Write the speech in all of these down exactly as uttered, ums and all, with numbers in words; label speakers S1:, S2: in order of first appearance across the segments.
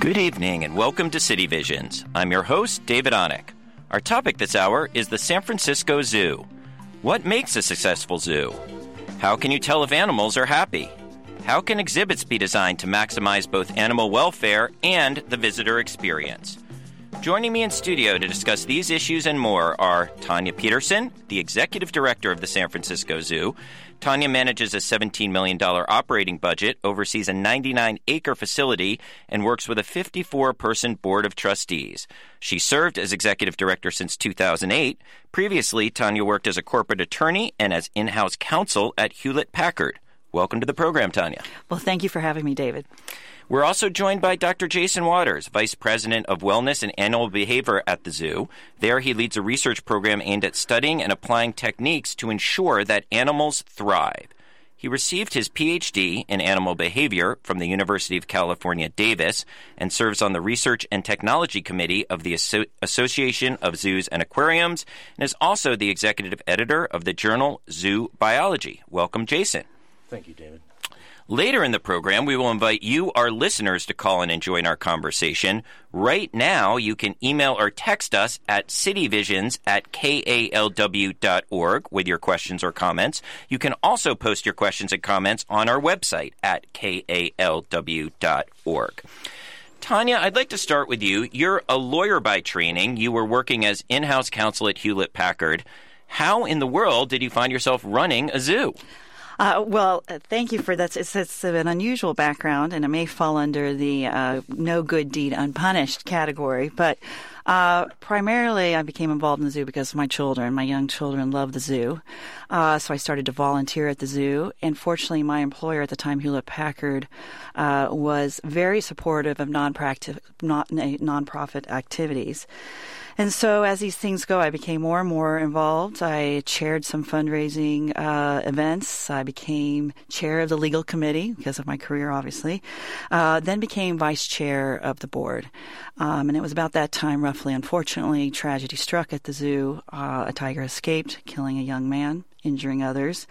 S1: Good evening and welcome to City Visions. I'm your host, David Onick. Our topic this hour is the San Francisco Zoo. What makes a successful zoo? How can you tell if animals are happy? How can exhibits be designed to maximize both animal welfare and the visitor experience? Joining me in studio to discuss these issues and more are Tanya Peterson, the Executive Director of the San Francisco Zoo. Tanya manages a seventeen million dollars operating budget, oversees a ninety-nine acre facility, and works with a fifty-four person board of trustees. She served as executive director since two thousand eight. Previously, Tanya worked as a corporate attorney and as in-house counsel at Hewlett-Packard. Welcome to the program, Tanya.
S2: Well, thank you for having me, David.
S1: We're also joined by Doctor Jason Waters, Vice President of Wellness and Animal Behavior at the zoo. There, he leads a research program aimed at studying and applying techniques to ensure that animals thrive. He received his P H D in animal behavior from the University of California, Davis, and serves on the Research and Technology Committee of the Asso- Association of Zoos and Aquariums, and is also the executive editor of the journal Zoo Biology. Welcome, Jason.
S3: Thank you, David.
S1: Later in the program, we will invite you, our listeners, to call in and join our conversation. Right now, you can email or text us at cityvisions at k a l w dot org with your questions or comments. You can also post your questions and comments on our website at k a l w dot org. Tanya, I'd like to start with you. You're a lawyer by training. You were working as in-house counsel at Hewlett-Packard. How in the world did you find yourself running a zoo?
S2: Uh, well, uh, thank you for that. It's, it's an unusual background, and it may fall under the uh, no good deed unpunished category. But uh, primarily, I became involved in the zoo because of my children. My young children love the zoo. Uh, so I started to volunteer at the zoo. And fortunately, my employer at the time, Hewlett-Packard, uh, was very supportive of non-practi- non- non-profit activities. And so as these things go, I became more and more involved. I chaired some fundraising uh, events. I became chair of the legal committee because of my career, obviously. Uh, then became vice chair of the board. Um, and it was about that time, roughly, unfortunately, tragedy struck at the zoo. Uh, a tiger escaped, killing a young man, injuring others.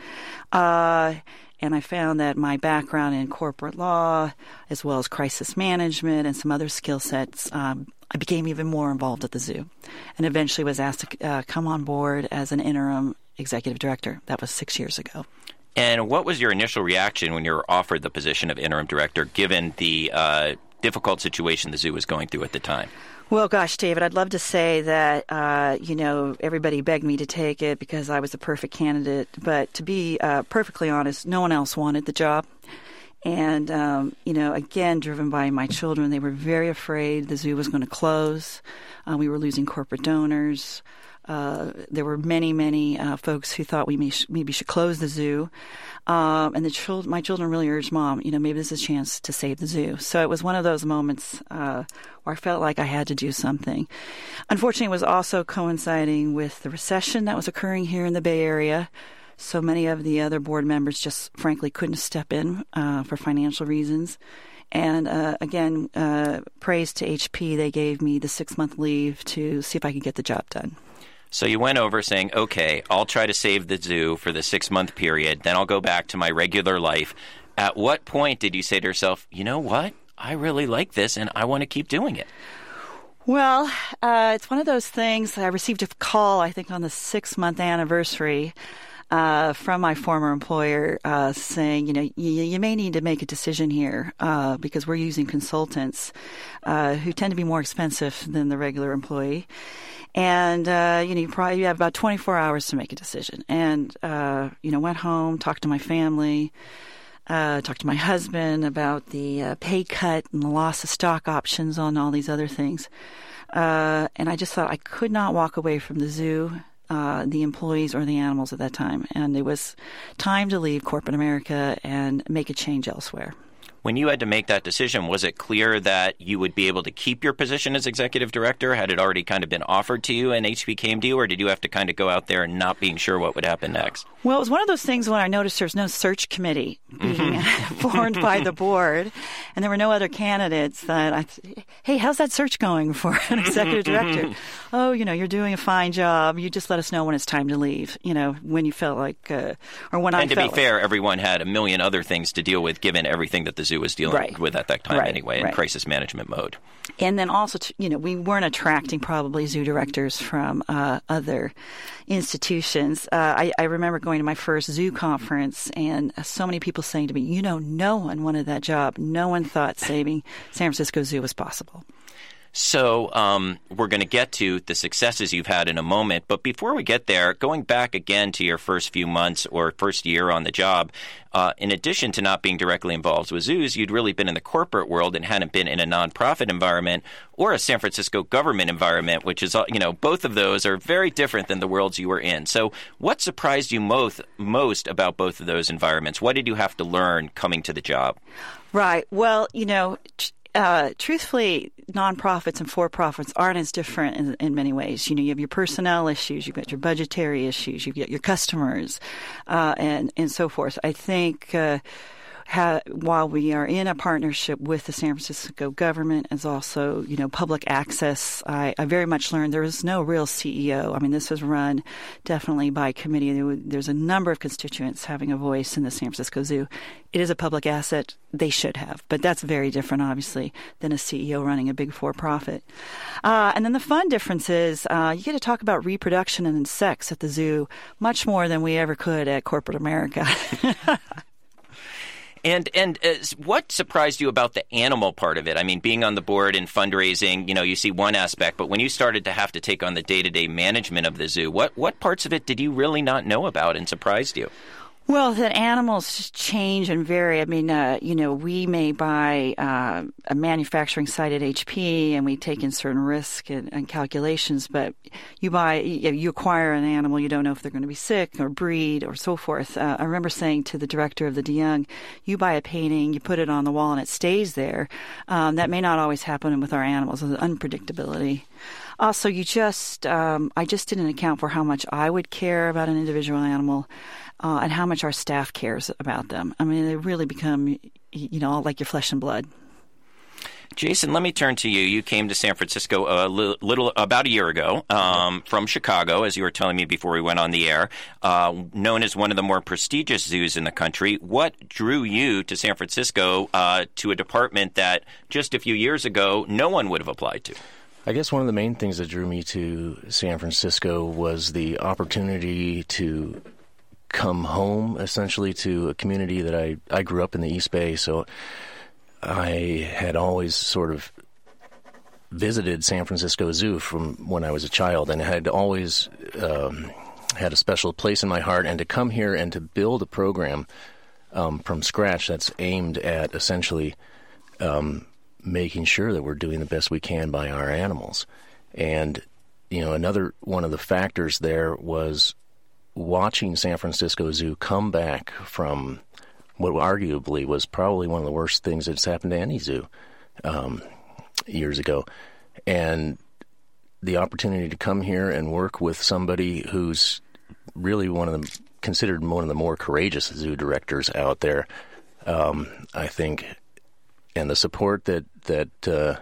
S2: Uh, and I found that my background in corporate law, as well as crisis management and some other skill sets, um, I became even more involved at the zoo and eventually was asked to uh, come on board as an interim executive director. That was six years ago.
S1: And what was your initial reaction when you were offered the position of interim director, given the uh, difficult situation the zoo was going through at the time?
S2: Well, gosh, David, I'd love to say that, uh, you know, everybody begged me to take it because I was the perfect candidate. But to be uh, perfectly honest, no one else wanted the job. And, um, you know, again, driven by my children, they were very afraid the zoo was going to close. Uh, we were losing corporate donors. Uh, there were many, many uh, folks who thought we may sh- maybe should close the zoo. Um, and the chil- my children really urged Mom, you know, maybe this is a chance to save the zoo. So it was one of those moments uh, where I felt like I had to do something. Unfortunately, it was also coinciding with the recession that was occurring here in the Bay Area. So many of the other board members just, frankly, couldn't step in uh, for financial reasons. And, uh, again, uh, praise to H P, they gave me the six-month leave to see if I could get the job done.
S1: So you went over saying, okay, I'll try to save the zoo for the six-month period, then I'll go back to my regular life. At what point did you say to yourself, you know what, I really like this and I want to keep doing it?
S2: Well, uh, it's one of those things. I received a call, I think, on the six-month anniversary Uh, from my former employer uh, saying, you know, you, you may need to make a decision here uh, because we're using consultants uh, who tend to be more expensive than the regular employee. And, uh, you know, you probably you have about twenty-four hours to make a decision. And, uh, you know, went home, talked to my family, uh, talked to my husband about the uh, pay cut and the loss of stock options on all these other things. Uh, and I just thought I could not walk away from the zoo, Uh, the employees or the animals at that time. And it was time to leave corporate America and make a change elsewhere.
S1: When you had to make that decision, was it clear that you would be able to keep your position as executive director? Had it already kind of been offered to you and H P came to you, or did you have to kind of go out there and not being sure what would happen next?
S2: Well, it was one of those things when I noticed there was no search committee being formed by the board, and there were no other candidates that I, th- hey, how's that search going for an executive director? Oh, you know, you're doing a fine job. You just let us know when it's time to leave, you know, when you felt like, uh, or when
S1: and
S2: I felt
S1: And to be
S2: like.
S1: fair, everyone had a million other things to deal with given everything that the zoo was dealing
S2: right.
S1: with at that time
S2: right.
S1: anyway, in
S2: right.
S1: crisis management mode.
S2: And then also, you know, we weren't attracting probably zoo directors from uh, other institutions. Uh, I, I remember going to my first zoo conference and so many people saying to me, you know, no one wanted that job. No one thought saving San Francisco Zoo was possible.
S1: So um, we're going to get to the successes you've had in a moment. But before we get there, going back again to your first few months or first year on the job, uh, in addition to not being directly involved with zoos, you'd really been in the corporate world and hadn't been in a nonprofit environment or a San Francisco government environment, which is, you know, both of those are very different than the worlds you were in. So what surprised you most, most about both of those environments? What did you have to learn coming to the job?
S2: Right. Well, you know, t- Uh, truthfully, nonprofits and for-profits aren't as different in, in many ways. You know, you have your personnel issues, you've got your budgetary issues, you've got your customers, uh, and and so forth. I think uh, ha- while we are in a partnership with the San Francisco government, as also, you know, public access, I, I very much learned there is no real C E O. I mean, this was run definitely by committee. There was, there's a number of constituents having a voice in the San Francisco Zoo. It is a public asset. They should have. But that's very different, obviously, than a C E O running a big for-profit. Uh, and then the fun difference is uh, you get to talk about reproduction and sex at the zoo much more than we ever could at corporate America.
S1: And and uh, what surprised you about the animal part of it? I mean, being on the board and fundraising, you know, you see one aspect, but when you started to have to take on the day-to-day management of the zoo, what, what parts of it did you really not know about and surprised you?
S2: Well, that animals change and vary. I mean, uh, you know, we may buy uh, a manufacturing site at H P and we take in certain risk and, and calculations, but you buy, you acquire an animal, you don't know if they're going to be sick or breed or so forth. Uh, I remember saying to the director of the DeYoung, you buy a painting, you put it on the wall and it stays there. Um, that may not always happen with our animals. There's unpredictability. Also, you just, um, I just didn't account for how much I would care about an individual animal uh, and how much our staff cares about them. I mean, they really become, you know, like your flesh and blood.
S1: Jason, let me turn to you. You came to San Francisco a little, little about a year ago um, from Chicago, as you were telling me before we went on the air, uh, known as one of the more prestigious zoos in the country. What drew you to San Francisco uh, to a department that just a few years ago no one would have applied to?
S3: I guess one of the main things that drew me to San Francisco was the opportunity to come home, essentially, to a community that I, I grew up in the East Bay, so I had always sort of visited San Francisco Zoo from when I was a child, and had always um, had a special place in my heart. And to come here and to build a program um, from scratch that's aimed at essentially um, making sure that we're doing the best we can by our animals. And, you know, another one of the factors there was watching San Francisco Zoo come back from what arguably was probably one of the worst things that's happened to any zoo um, years ago. And the opportunity to come here and work with somebody who's really one of the, considered one of the more courageous zoo directors out there, um, I think, and the support that, that uh,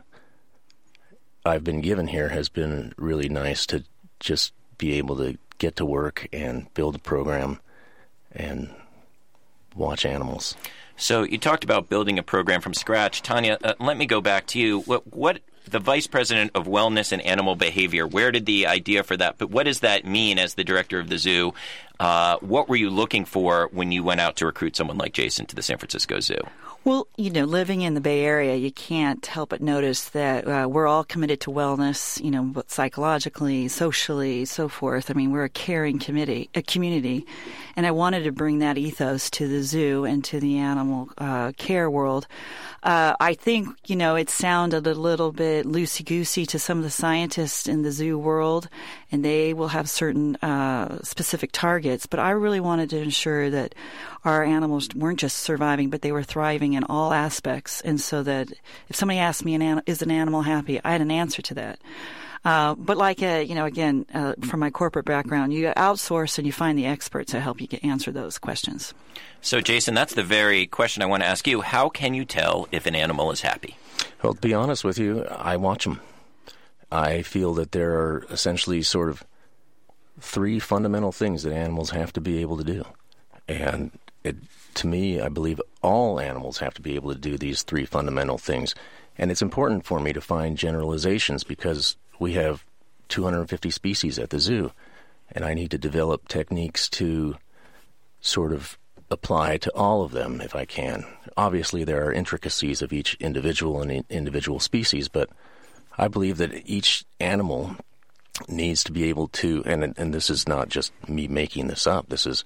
S3: I've been given here has been really nice to just be able to get to work and build a program and watch animals.
S1: So you talked about building a program from scratch. Tanya, uh, let me go back to you. What, what the Vice President of Wellness and Animal Behavior, where did the idea for that, but what does that mean as the director of the zoo? Uh, what were you looking for when you went out to recruit someone like Jason to the San Francisco Zoo?
S2: Well, you know, living in the Bay Area, you can't help but notice that uh, we're all committed to wellness, you know, psychologically, socially, so forth. I mean, we're a caring committee, a community, and I wanted to bring that ethos to the zoo and to the animal uh, care world. Uh, I think, you know, it sounded a little bit loosey-goosey to some of the scientists in the zoo world, and they will have certain uh, specific targets, but I really wanted to ensure that our animals weren't just surviving, but they were thriving in all aspects, and so that if somebody asked me, an an- is an animal happy, I had an answer to that. Uh, but like, uh, you know, again, uh, from my corporate background, you outsource and you find the experts to help you get, answer those questions.
S1: So, Jason, that's the very question I want to ask you. How can you tell if an animal is happy?
S3: Well, to be honest with you, I watch them. I feel that there are essentially sort of three fundamental things that animals have to be able to do. And it, to me, I believe all animals have to be able to do these three fundamental things. And it's important for me to find generalizations because we have two hundred fifty species at the zoo, and I need to develop techniques to sort of apply to all of them if I can. Obviously, there are intricacies of each individual and individual species, but I believe that each animal needs to be able to, and and this is not just me making this up, this is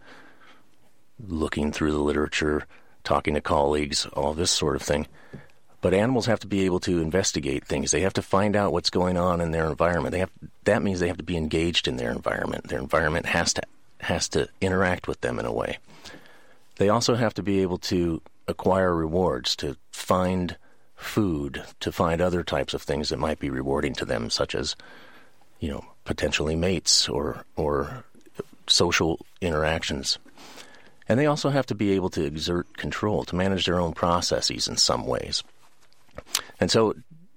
S3: looking through the literature, talking to colleagues, all this sort of thing. But animals have to be able to investigate things. They have to find out what's going on in their environment. They have that means they have to be engaged in their environment. Their environment has to has to interact with them in a way. They also have to be able to acquire rewards, to find food, to find other types of things that might be rewarding to them, such as, you know, potentially mates or or social interactions. And they also have to be able to exert control, to manage their own processes in some ways. And so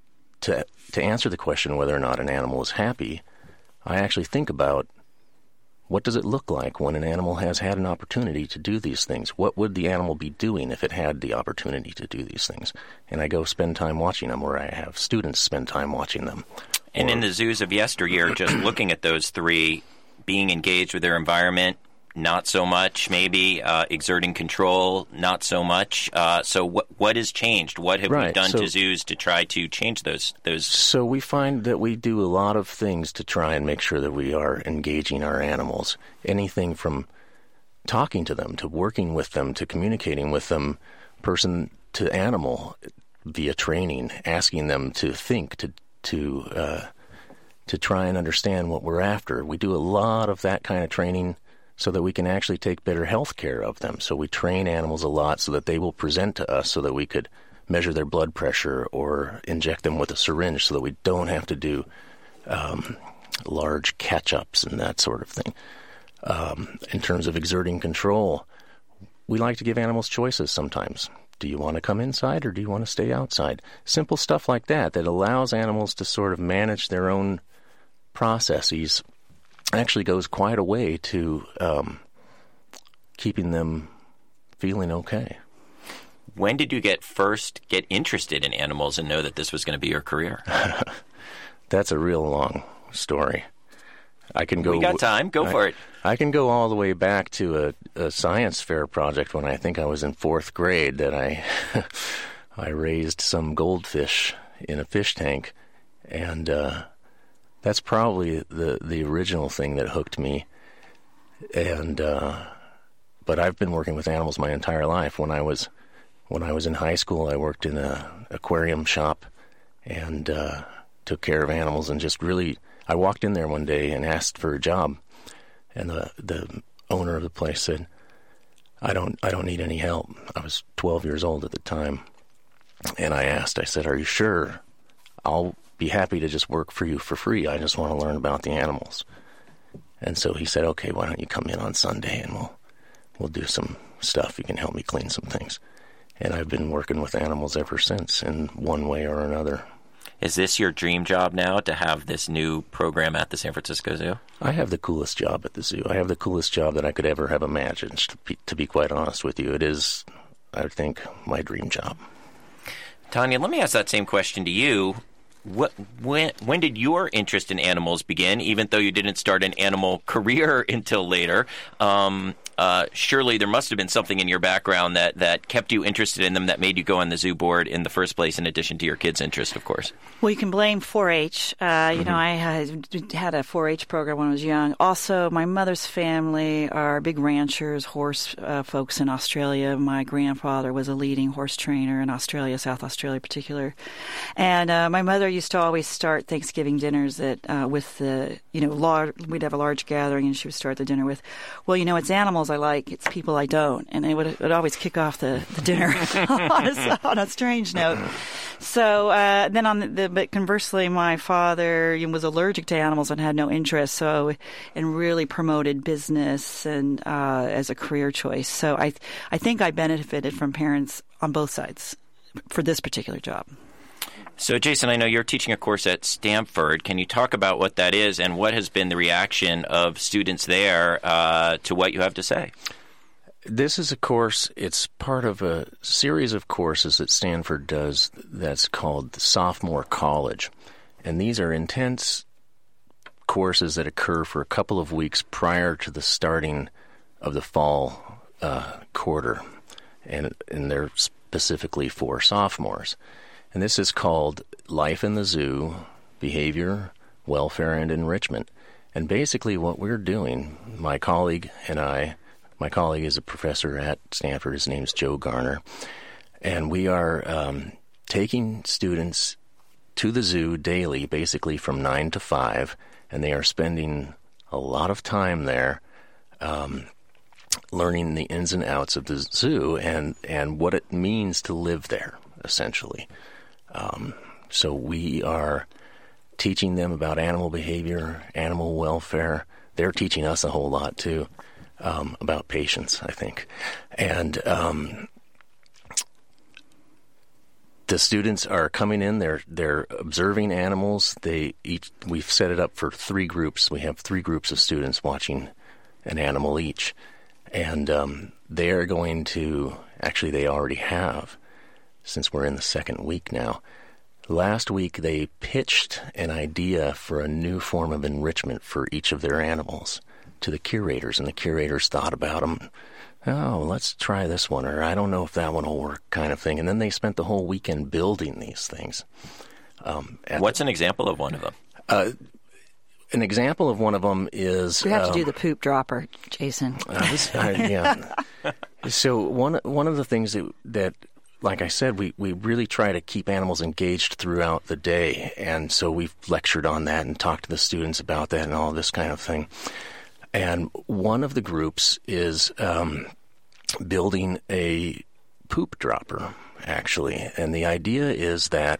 S3: to to answer the question whether or not an animal is happy, I actually think about what does it look like when an animal has had an opportunity to do these things? What would the animal be doing if it had the opportunity to do these things? And I go spend time watching them, or I have students spend time watching them.
S1: And
S3: or,
S1: in the zoos of yesteryear, just looking at those three, being engaged with their environment, not so much, maybe uh, exerting control, not so much. Uh, so what what has changed? What have
S3: right.
S1: we done
S3: so,
S1: to zoos to try to change those those?
S3: So we find that we do a lot of things to try and make sure that we are engaging our animals. Anything from talking to them, to working with them, to communicating with them, person to animal, via training, asking them to think, to to uh, to try and understand what we're after. We do a lot of that kind of training so that we can actually take better health care of them. So we train animals a lot so that they will present to us so that we could measure their blood pressure or inject them with a syringe so that we don't have to do um, large catch-ups and that sort of thing. Um, in terms of exerting control, we like to give animals choices sometimes. Do you want to come inside or do you want to stay outside? Simple stuff like that that allows animals to sort of manage their own processes actually goes quite a way to um, keeping them feeling okay.
S1: When did you get first get interested in animals and know that this was going to be your career?
S3: That's a real long story. I can go.
S1: We got time. Go
S3: I,
S1: for it.
S3: I can go all the way back to a, a science fair project when I think I was in fourth grade that I I raised some goldfish in a fish tank, and uh, that's probably the, the original thing that hooked me. And uh, but I've been working with animals my entire life. When I was when I was in high school, I worked in a aquarium shop and uh, took care of animals. And just really, I walked in there one day and asked for a job, and the the owner of the place said, "I don't I don't need any help." I was twelve years old at the time, and I asked. I said, "Are you sure? I'll be happy to just work for you for free. I just want to learn about the animals." And so he said, "Okay, why don't you come in on Sunday and we'll we'll do some stuff. You can help me clean some things." And I've been working with animals ever since in one way or another.
S1: Is this your dream job now, to have this new program at the San Francisco Zoo?
S3: I have the coolest job at the zoo. I have the coolest job that I could ever have imagined, to be, to be quite honest with you. It is, I think, my dream job.
S1: Tanya, let me ask that same question to you. What, when, when did your interest in animals begin, even though you didn't start an animal career until later? Um, uh, surely there must have been something in your background that, that kept you interested in them, that made you go on the zoo board in the first place, in addition to your kids' interest, of course.
S2: Well, you can blame four H. Uh, you mm-hmm. know, I had, had a four H program when I was young. Also, my mother's family are big ranchers, horse uh, folks in Australia. My grandfather was a leading horse trainer in Australia, South Australia in particular. And uh, my mother used to always start Thanksgiving dinners at, uh, with the, you know, large, we'd have a large gathering, and she would start the dinner with, "Well, you know, it's animals I like, it's people I don't." And it would, it would always kick off the, the dinner on, a, on a strange note. So uh, then on the, the, but conversely, my father was allergic to animals and had no interest, so, and really promoted business and uh, as a career choice. So I, I think I benefited from parents on both sides for this particular job.
S1: So, Jason, I know you're teaching a course at Stanford. Can you talk about what that is and what has been the reaction of students there uh, to what you have to say?
S3: This is a course, it's part of a series of courses that Stanford does that's called Sophomore College. And these are intense courses that occur for a couple of weeks prior to the starting of the fall uh, quarter. And, and they're specifically for sophomores. And this is called Life in the Zoo, Behavior, Welfare, and Enrichment. And basically what we're doing, my colleague and I, my colleague is a professor at Stanford, his name's Joe Garner, and we are um, taking students to the zoo daily, basically from nine to five, and they are spending a lot of time there um, learning the ins and outs of the zoo and, and what it means to live there, essentially. Um, so we are teaching them about animal behavior, animal welfare. They're teaching us a whole lot, too, um, about patience, I think. And um, the students are coming in, they're they're observing animals. They each we've set it up for three groups. We have three groups of students watching an animal each. And um, they are going to, actually they already have, since we're in the second week now. Last week they pitched an idea for a new form of enrichment for each of their animals to the curators, and the curators thought about them. Oh, let's try this one, or I don't know if that one will work, kind of thing. And then they spent the whole weekend building these things. Um,
S1: What's the, an example of one of them?
S3: Uh, an example of one of them is...
S2: We have
S3: um,
S2: to do the poop dropper, Jason.
S3: Uh, this, uh, yeah. So one one of the things that, that like I said, we, we really try to keep animals engaged throughout the day. And so we've lectured on that and talked to the students about that and all this kind of thing. And one of the groups is um, building a poop dropper, actually. And the idea is that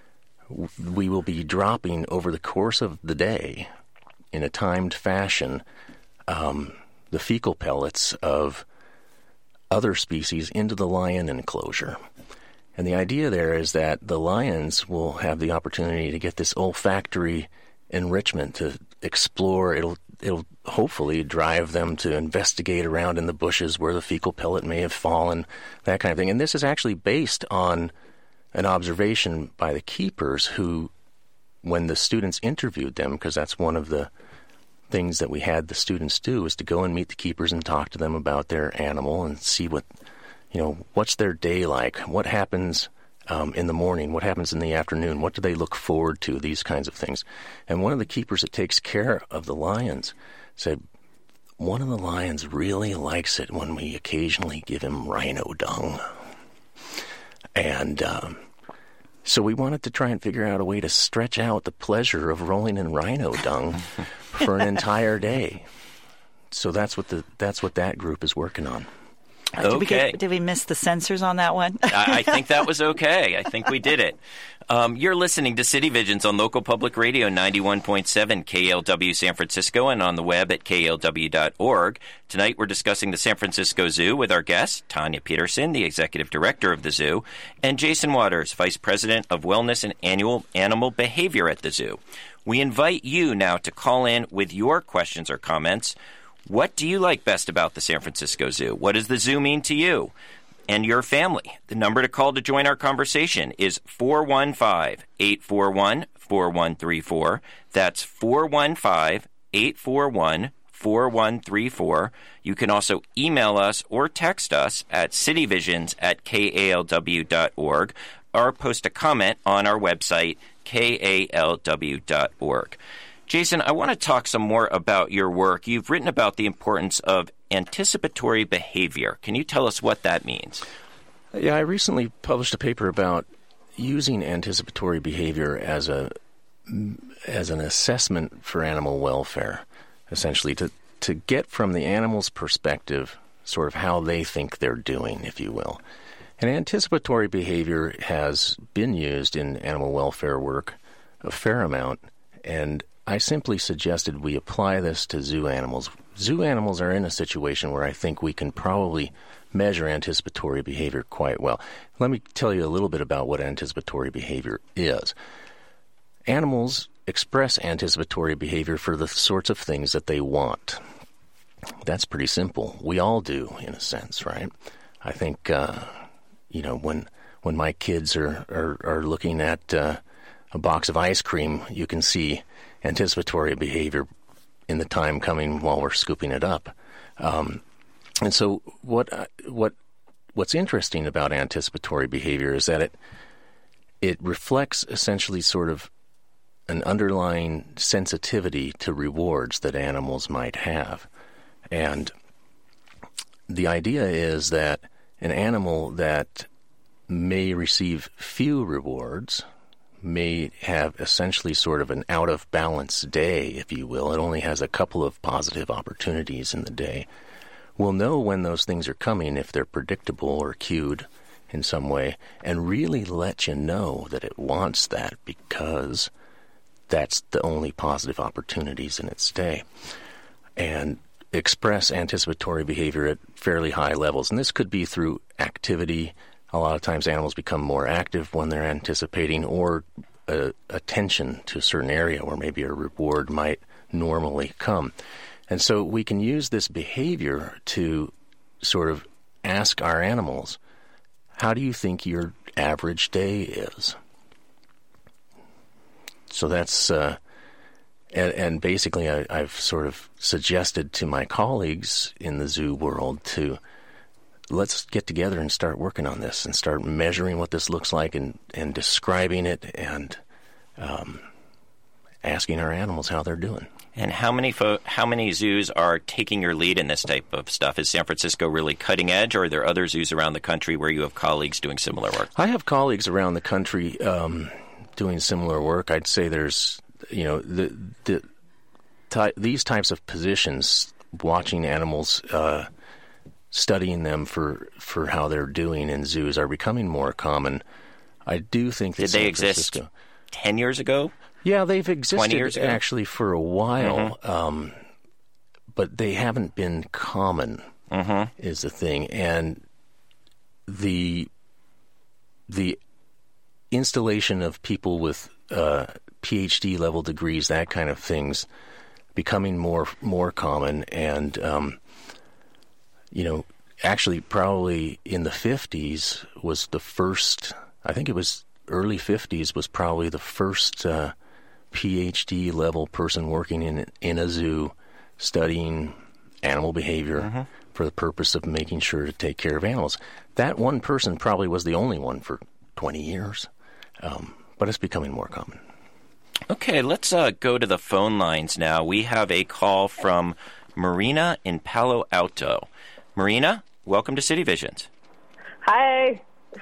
S3: we will be dropping over the course of the day in a timed fashion um, the fecal pellets of other species into the lion enclosure. And the idea there is that the lions will have the opportunity to get this olfactory enrichment, to explore. It'll it'll hopefully drive them to investigate around in the bushes where the fecal pellet may have fallen, that kind of thing. And this is actually based on an observation by the keepers who, when the students interviewed them, because that's one of the things that we had the students do, is to go and meet the keepers and talk to them about their animal and see what, you know, what's their day like, what happens um, in the morning, what happens in the afternoon, what do they look forward to, these kinds of things. And one of the keepers that takes care of the lions said, one of the lions really likes it when we occasionally give him rhino dung. And um, so we wanted to try and figure out a way to stretch out the pleasure of rolling in rhino dung for an entire day. So that's what the that's what that group is working on.
S2: Uh, did,
S1: okay.
S2: we get, did we miss the censors on that one?
S1: I, I think that was okay. I think we did it. Um, you're listening to City Visions on Local Public Radio ninety-one point seven K L W San Francisco and on the web at K L W dot org. Tonight we're discussing the San Francisco Zoo with our guest, Tanya Peterson, the Executive Director of the Zoo, and Jason Waters, Vice President of Wellness and Annual Animal Behavior at the Zoo. We invite you now to call in with your questions or comments. What do you like best about the San Francisco Zoo? What does the zoo mean to you and your family? The number to call to join our conversation is four one five, eight four one, four one three four. That's four one five, eight four one, four one three four. You can also email us or text us at cityvisions at K A L W dot org or post a comment on our website, K A L W dot org. Jason, I want to talk some more about your work. You've written about the importance of anticipatory behavior. Can you tell us what that means?
S3: Yeah, I recently published a paper about using anticipatory behavior as a as an assessment for animal welfare, essentially, to, to get from the animal's perspective sort of how they think they're doing, if you will. And anticipatory behavior has been used in animal welfare work a fair amount, and I simply suggested we apply this to zoo animals. Zoo animals are in a situation where I think we can probably measure anticipatory behavior quite well. Let me tell you a little bit about what anticipatory behavior is. Animals express anticipatory behavior for the sorts of things that they want. that's pretty simple. We all do, in a sense, right? I think, uh, you know, when when my kids are, are, are looking at uh, a box of ice cream, you can see anticipatory behavior in the time coming while we're scooping it up. Um, and so what what what's interesting about anticipatory behavior is that it it reflects essentially sort of an underlying sensitivity to rewards that animals might have. And the idea is that an animal that may receive few rewards may have essentially sort of an out-of-balance day, if you will. It only has a couple of positive opportunities in the day. We'll know when those things are coming if they're predictable or cued in some way, and really let you know that it wants that because that's the only positive opportunities in its day. And express anticipatory behavior at fairly high levels. And this could be through activity. A lot of times animals become more active when they're anticipating, or uh, attention to a certain area where maybe a reward might normally come. And so we can use this behavior to sort of ask our animals, how do you think your average day is? So that's, uh, and, and basically I, I've sort of suggested to my colleagues in the zoo world to let's get together and start working on this and start measuring what this looks like and, and describing it and um, asking our animals how they're doing.
S1: And how many fo- how many zoos are taking your lead in this type of stuff? Is San Francisco really cutting edge, or are there other zoos around the country where you have colleagues doing similar work?
S3: I have colleagues around the country um, doing similar work. I'd say there's, you know, the the ty- these types of positions, watching animals, uh, studying them for, for how they're doing in zoos are becoming more common. I do think that
S1: Did
S3: San
S1: they exist
S3: Francisco,
S1: ten years ago?
S3: Yeah, they've existed
S1: years ago?
S3: actually for a while,
S1: Mm-hmm.
S3: um, but they haven't been common,
S1: Mm-hmm.
S3: is the thing. And the the installation of people with uh, P H D level degrees, that kind of things, becoming more more common. And um, you know, actually, probably in the fifties was the first. I think it was early fifties was probably the first uh, P H D level person working in in a zoo studying animal behavior mm-hmm. for the purpose of making sure to take care of animals. That one person probably was the only one for twenty years, um, but it's becoming more common.
S1: Okay, let's uh, go to the phone lines now. We have a call from Marina in Palo Alto. Marina, welcome to City Visions.
S4: Hi.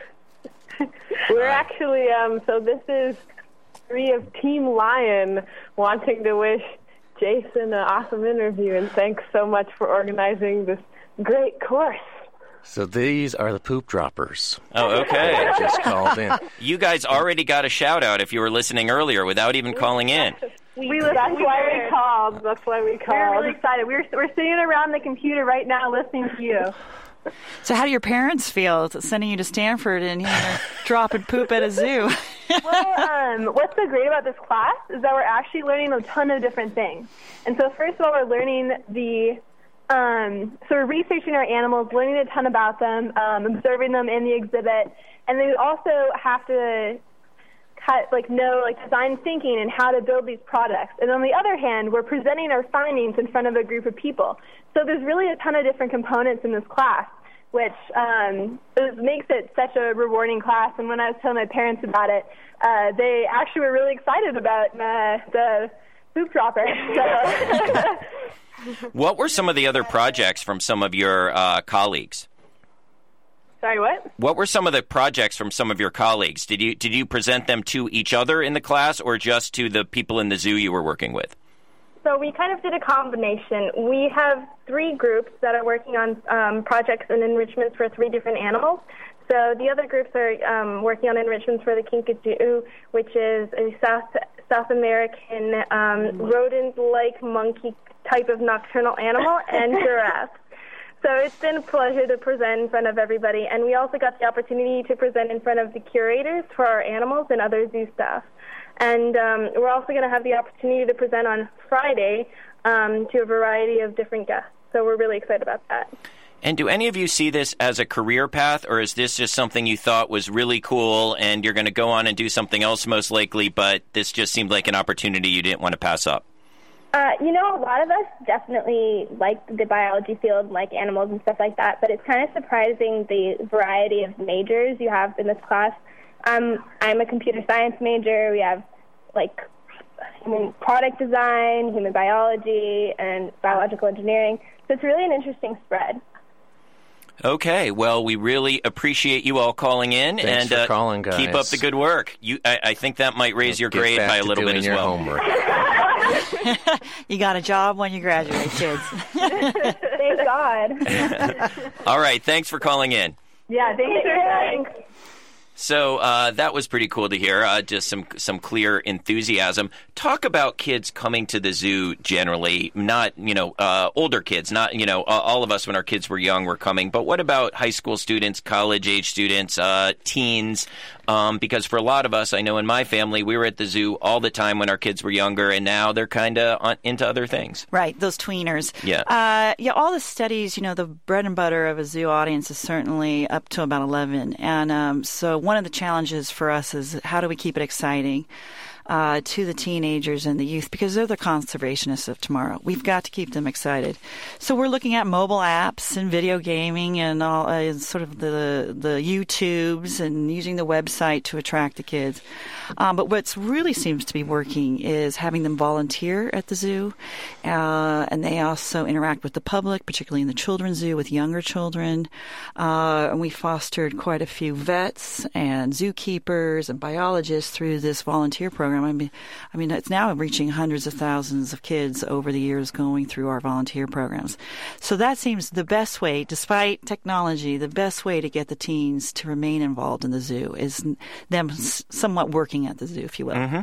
S4: We're actually, um, so this is three of Team Lion wanting to wish Jason an awesome interview, and thanks so much for organizing this great course.
S3: So these are the poop droppers.
S1: Oh, okay.
S3: Just called in.
S1: You guys already got a shout-out if you were listening earlier without even calling in.
S4: We, we That's we why we called. That's why we called.
S5: We're really excited. We're, we're sitting around the computer right now listening to you.
S2: So how do your parents feel sending you to Stanford and you know, dropping poop at a zoo?
S5: Well, um, what's so great about this class is that we're actually learning a ton of different things. And so first of all, we're learning the, um, so we're researching our animals, learning a ton about them, um, observing them in the exhibit. And then we also have to cut, like know like design thinking and how to build these products. And on the other hand, we're presenting our findings in front of a group of people. So there's really a ton of different components in this class, which um, it makes it such a rewarding class. And when I was telling my parents about it, uh, they actually were really excited about uh, the poop dropper. So.
S1: What were some of the other projects from some of your uh, colleagues?
S5: Sorry, what?
S1: What were some of the projects from some of your colleagues? Did you did you present them to each other in the class or just to the people in the zoo you were working with?
S6: So we kind of did a combination. We have three groups that are working on um, projects and enrichments for three different animals. So the other groups are um, working on enrichments for the kinkajou, which is a South South American um, rodent-like monkey type of nocturnal animal, and giraffe. So it's been a pleasure to present in front of everybody. And we also got the opportunity to present in front of the curators for our animals and other zoo staff. And um, we're also going to have the opportunity to present on Friday um, to a variety of different guests. So we're really excited about that.
S1: And do any of you see this as a career path, or is this just something you thought was really cool and you're going to go on and do something else most likely, but this just seemed like an opportunity you didn't want to pass up?
S6: Uh, you know, a lot of us definitely like the biology field, like animals and stuff like that, but it's kind of surprising the variety of majors you have in this class. Um, I'm a computer science major. We have, like, human product design, human biology, and biological engineering. So it's really an interesting spread.
S1: Okay, well, we really appreciate you all calling in.
S3: Thanks
S1: and
S3: for
S1: uh,
S3: calling, guys.
S1: Keep up the good work. You, I, I think that might raise your
S3: Get
S1: grade
S3: back
S1: by a
S3: to
S1: little
S3: doing
S1: bit as
S3: your
S1: well.
S3: Homework.
S2: You got a job when you graduate, kids.
S6: Thank God.
S1: All right, thanks for calling in.
S6: Yeah, thanks for having.
S1: So uh, that was pretty cool to hear, uh, just some some clear enthusiasm. Talk about kids coming to the zoo generally, not, you know, uh, older kids, not, you know, all of us when our kids were young were coming, but what about high school students, college-age students, uh, teens? Um, because for a lot of us, I know in my family, we were at the zoo all the time when our kids were younger, and now they're kind of into other things.
S2: Right, those tweeners.
S1: Yeah.
S2: Uh, yeah, all the studies, you know, the bread and butter of a zoo audience is certainly up to about eleven. And um, so one of the challenges for us is how do we keep it exciting uh, to the teenagers and the youth, because they're the conservationists of tomorrow. We've got to keep them excited. So we're looking at mobile apps and video gaming and all uh, sort of the the YouTubes and using the website to attract the kids. Um, but what's really seems to be working is having them volunteer at the zoo, uh, and they also interact with the public, particularly in the children's zoo with younger children. Uh, and we fostered quite a few vets and zookeepers and biologists through this volunteer program. I mean, I mean, it's now reaching hundreds of thousands of kids over the years going through our volunteer programs. So that seems the best way, despite technology, the best way to get the teens to remain involved in the zoo is them somewhat working at the zoo, if you will.
S1: Mm-hmm.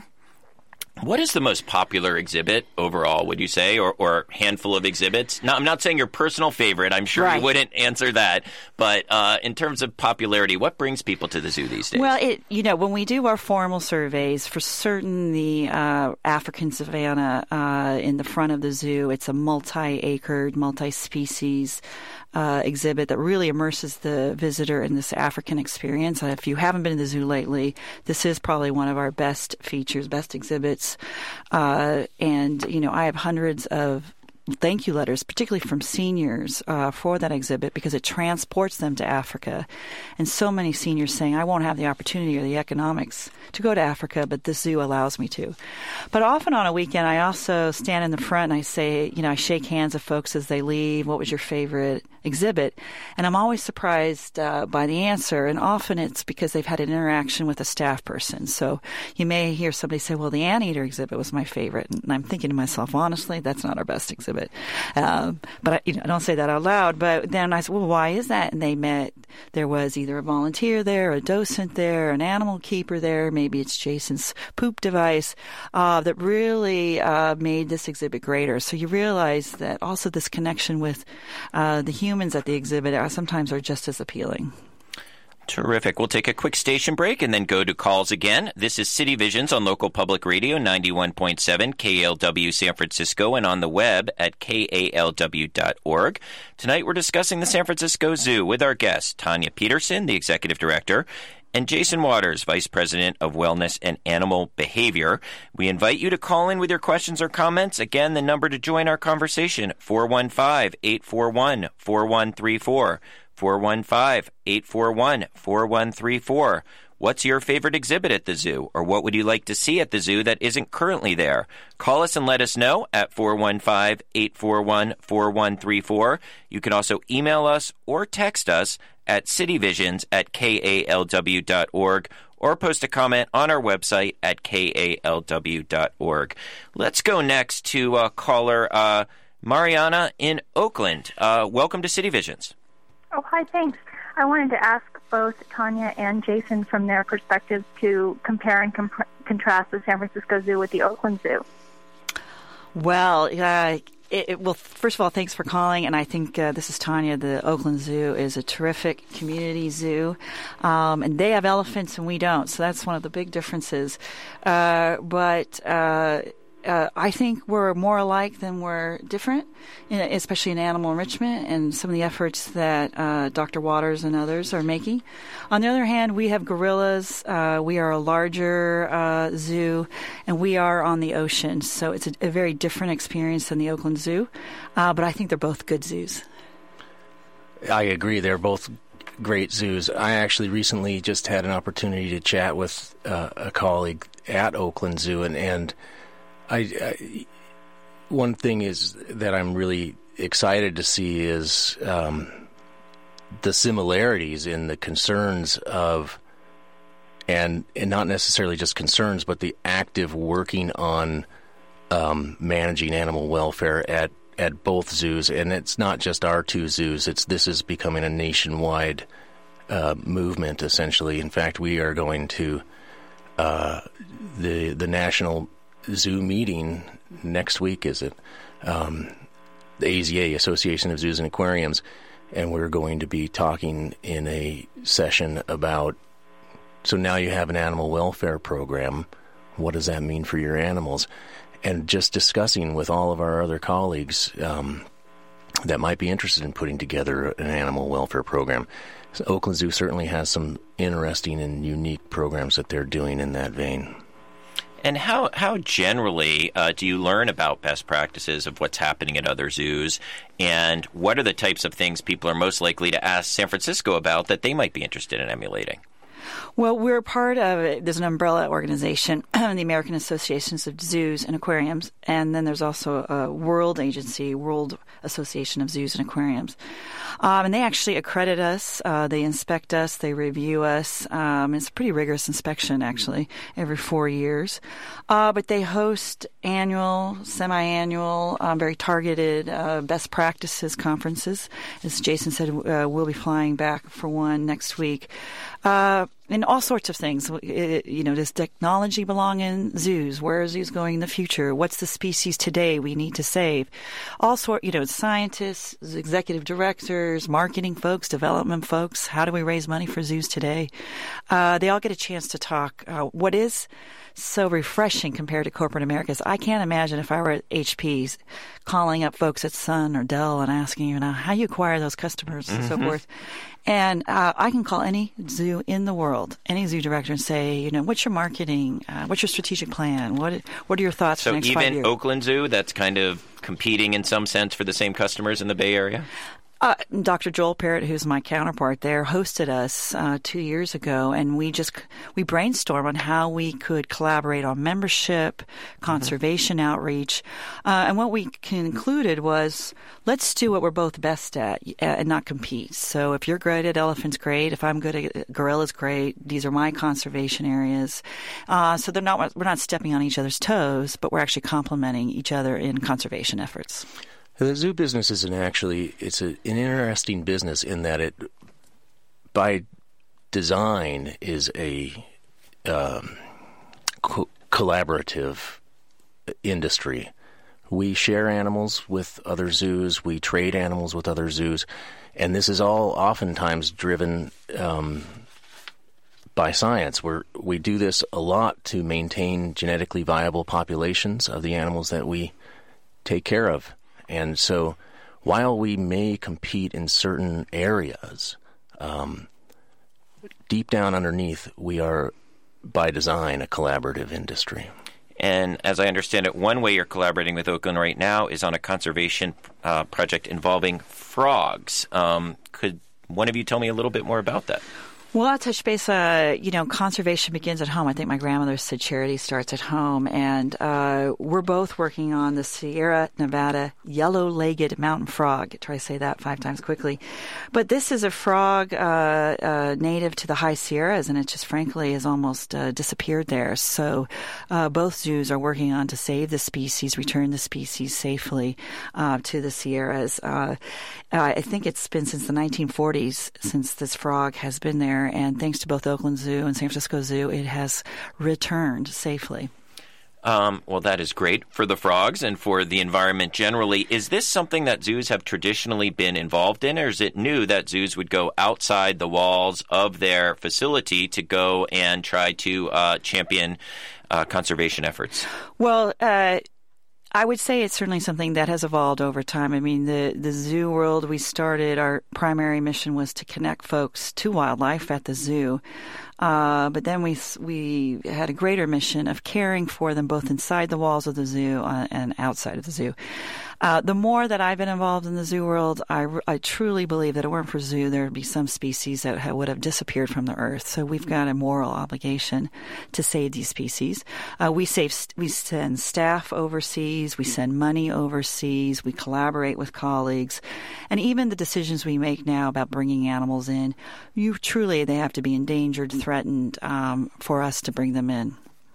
S1: What is the most popular exhibit overall, would you say, or, or handful of exhibits? No, I'm not saying your personal favorite. I'm sure
S2: right.
S1: you wouldn't answer that. But uh, in terms of popularity, what brings people to the zoo these days?
S2: Well, it you know, when we do our formal surveys, for certain the uh, African savanna uh, in the front of the zoo, it's a multi-acred, multi-species Uh, exhibit that really immerses the visitor in this African experience. Uh, if you haven't been to the zoo lately, this is probably one of our best features, best exhibits. Uh, and, you know, I have hundreds of thank you letters, particularly from seniors, uh, for that exhibit because it transports them to Africa. And so many seniors saying, I won't have the opportunity or the economics to go to Africa, but this zoo allows me to. But often on a weekend, I also stand in the front and I say, you know, I shake hands with folks as they leave. What was your favorite exhibit? And I'm always surprised uh, by the answer. And often it's because they've had an interaction with a staff person. So you may hear somebody say, well, the anteater exhibit was my favorite. And I'm thinking to myself, honestly, that's not our best exhibit. Um, but I, you know, I don't say that out loud. But then I said, well, why is that? And they met, there was either a volunteer there, a docent there, an animal keeper there. Maybe it's Jason's poop device uh, that really uh, made this exhibit greater. So you realize that also this connection with uh, the humans at the exhibit are, sometimes are just as appealing.
S1: Terrific. We'll take a quick station break and then go to calls again. This is City Visions on local public radio ninety-one point seven K A L W San Francisco and on the web at K A L W dot org. Tonight we're discussing the San Francisco Zoo with our guest, Tanya Peterson, the executive director, and Jason Waters, Vice President of Wellness and Animal Behavior. We invite you to call in with your questions or comments. Again, the number to join our conversation, four one five, eight four one, four one three four. four one five, eight four one, four one three four. What's your favorite exhibit at the zoo? Or what would you like to see at the zoo that isn't currently there? Call us and let us know at four one five, eight four one, four one three four. You can also email us or text us at cityvisions at K A L W dot org or post a comment on our website at K A L W dot org. Let's go next to uh, caller uh, Mariana in Oakland. Uh, welcome to City Visions.
S7: Oh, hi, thanks. I wanted to ask both Tanya and Jason from their perspectives to compare and comp- contrast the San Francisco Zoo with the Oakland Zoo.
S2: Well, uh, it, it, well, first of all, thanks for calling. And I think uh, this is Tanya. The Oakland Zoo is a terrific community zoo. Um, and they have elephants and we don't. So that's one of the big differences. Uh, but... Uh, uh, I think we're more alike than we're different, in, especially in animal enrichment and some of the efforts that uh, Doctor Waters and others are making. On the other hand, we have gorillas. Uh, we are a larger uh, zoo, and we are on the ocean. So it's a, a very different experience than the Oakland Zoo. Uh, but I think they're both good zoos.
S3: I agree. They're both great zoos. I actually recently just had an opportunity to chat with uh, a colleague at Oakland Zoo, and, and I, I one thing is that I'm really excited to see is um, the similarities in the concerns of, and and not necessarily just concerns, but the active working on um, managing animal welfare at at both zoos. And it's not just our two zoos. It's this is becoming a nationwide uh, movement, essentially. In fact, we are going to uh, the the national zoo meeting next week, is it? Um, the A Z A, Association of Zoos and Aquariums, and we're going to be talking in a session about, so now you have an animal welfare program. What does that mean for your animals? And just discussing with all of our other colleagues um, that might be interested in putting together an animal welfare program. So Oakland Zoo certainly has some interesting and unique programs that they're doing in that vein.
S1: And how, how generally uh, do you learn about best practices of what's happening at other zoos? And what are the types of things people are most likely to ask San Francisco about that they might be interested in emulating?
S2: Well, we're part of, there's an umbrella organization, the American Associations of Zoos and Aquariums, and then there's also a world agency, World Association of Zoos and Aquariums. Um, and they actually accredit us, uh, they inspect us, they review us. Um, it's a pretty rigorous inspection, actually, every four years. Uh, but they host annual, semi-annual, um, very targeted uh, best practices conferences. As Jason said, uh, we'll be flying back for one next week. Uh, and all sorts of things. It, you know, does technology belong in zoos? Where are zoos going in the future? What's the species today we need to save? All sort, you know, scientists, executive directors, marketing folks, development folks. How do we raise money for zoos today? Uh, they all get a chance to talk. Uh, what is so refreshing compared to corporate America is I can't imagine if I were at H P's calling up folks at Sun or Dell and asking, you know, how you acquire those customers mm-hmm. and so forth. And uh, I can call any zoo in the world, any zoo director, and say, you know, what's your marketing? Uh, what's your strategic plan? What What are your thoughts
S1: so
S2: for the next five years?
S1: So even Oakland Zoo, that's kind of competing in some sense for the same customers in the Bay Area?
S2: Uh, Doctor Joel Parrott, who's my counterpart there, hosted us uh, two years ago, and we just we brainstormed on how we could collaborate on membership, conservation mm-hmm. outreach, uh, and what we concluded was let's do what we're both best at and not compete. So if you're great at elephants, great. If I'm good at gorillas, great. These are my conservation areas. Uh, so they're not we're not stepping on each other's toes, but we're actually complementing each other in conservation efforts.
S3: The zoo business is an actually it's a, an interesting business in that it, by design, is a um, co- collaborative industry. We share animals with other zoos. We trade animals with other zoos, and this is all oftentimes driven um, by science. We're, we do this a lot to maintain genetically viable populations of the animals that we take care of. And so while we may compete in certain areas, um, deep down underneath, we are, by design, a collaborative industry.
S1: And as I understand it, one way you're collaborating with Oakland right now is on a conservation uh, project involving frogs. Um, could one of you tell me a little bit more about that?
S2: Well, I'll touch base. Uh, you know, conservation begins at home. I think my grandmother said charity starts at home. And uh, we're both working on the Sierra Nevada yellow-legged mountain frog. Try to say that five times quickly. But this is a frog uh, uh, native to the high Sierras, and it just frankly has almost uh, disappeared there. So uh, both zoos are working on to save the species, return the species safely uh, to the Sierras. Uh, I think it's been since the nineteen forties since this frog has been there. And thanks to both Oakland Zoo and San Francisco Zoo, it has returned safely.
S1: Um, well, that is great for the frogs and for the environment generally. Is this something that zoos have traditionally been involved in, or is it new that zoos would go outside the walls of their facility to go and try to uh, champion uh, conservation efforts?
S2: Well, uh, I would say it's certainly something that has evolved over time. I mean, the, the zoo world, we started, our primary mission was to connect folks to wildlife at the zoo. Uh, but then we we had a greater mission of caring for them both inside the walls of the zoo uh, and outside of the zoo. Uh, the more that I've been involved in the zoo world, I, I truly believe that if it weren't for zoo, there would be some species that ha- would have disappeared from the earth. So we've got a moral obligation to save these species. Uh, we save, we send staff overseas, we send money overseas, we collaborate with colleagues, and even the decisions we make now about bringing animals in, you truly they have to be endangered, threatened um, for us to bring them in.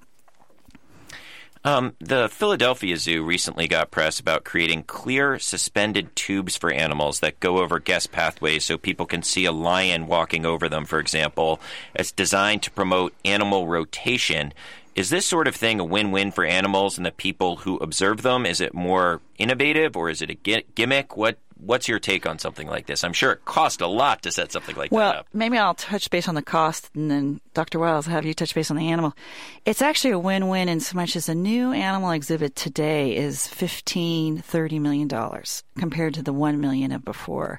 S1: Um, the Philadelphia Zoo recently got press about creating clear suspended tubes for animals that go over guest pathways so people can see a lion walking over them, for example. It's designed to promote animal rotation. Is this sort of thing a win-win for animals and the people who observe them? Is it more innovative, or is it a gimmick? What What's your take on something like this? I'm sure it cost a lot to set something like
S2: well,
S1: that up.
S2: Well, maybe I'll touch base on the cost, and then Doctor Wiles, have you touch base on the animal. It's actually a win-win in so much as a new animal exhibit today is fifteen, thirty million dollars compared to the one million of before.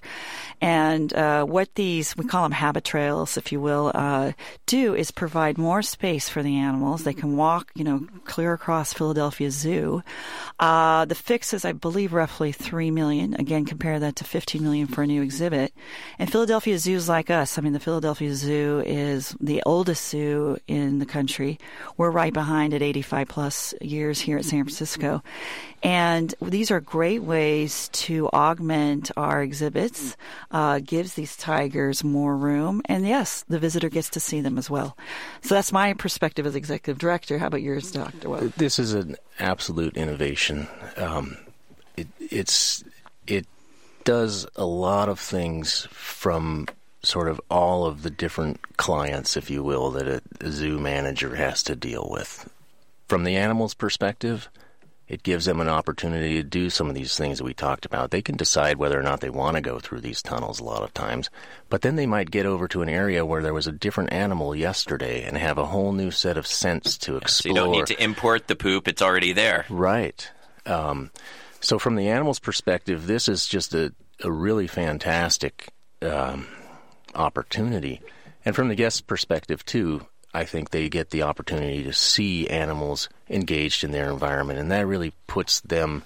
S2: And uh, what these, we call them habit trails, if you will, uh, do is provide more space for the animals. They can walk, you know, clear across Philadelphia Zoo. Uh, the fix is, I believe, roughly three million dollars. Again, compare that to fifteen million dollars for a new exhibit. And Philadelphia Zoo's like us. I mean, the Philadelphia Zoo is the oldest zoo in the country. We're right behind at eighty-five plus years here at San Francisco. And these are great ways to augment our exhibits, uh, gives these tigers more room. And yes, the visitor gets to see them as well. So that's my perspective as executive director. How about yours, Doctor Wells?
S3: This is an absolute innovation. Um, it, it's it does a lot of things from sort of all of the different clients, if you will, that a, a zoo manager has to deal with. From the animal's perspective, it gives them an opportunity to do some of these things that we talked about. They can decide whether or not they want to go through these tunnels a lot of times, but then they might get over to an area where there was a different animal yesterday and have a whole new set of scents to explore.
S1: So you don't need to import the poop, it's already there.
S3: Right. Um, so from the animal's perspective, this is just a, a really fantastic um, opportunity. And from the guest's perspective, too, I think they get the opportunity to see animals engaged in their environment, and that really puts them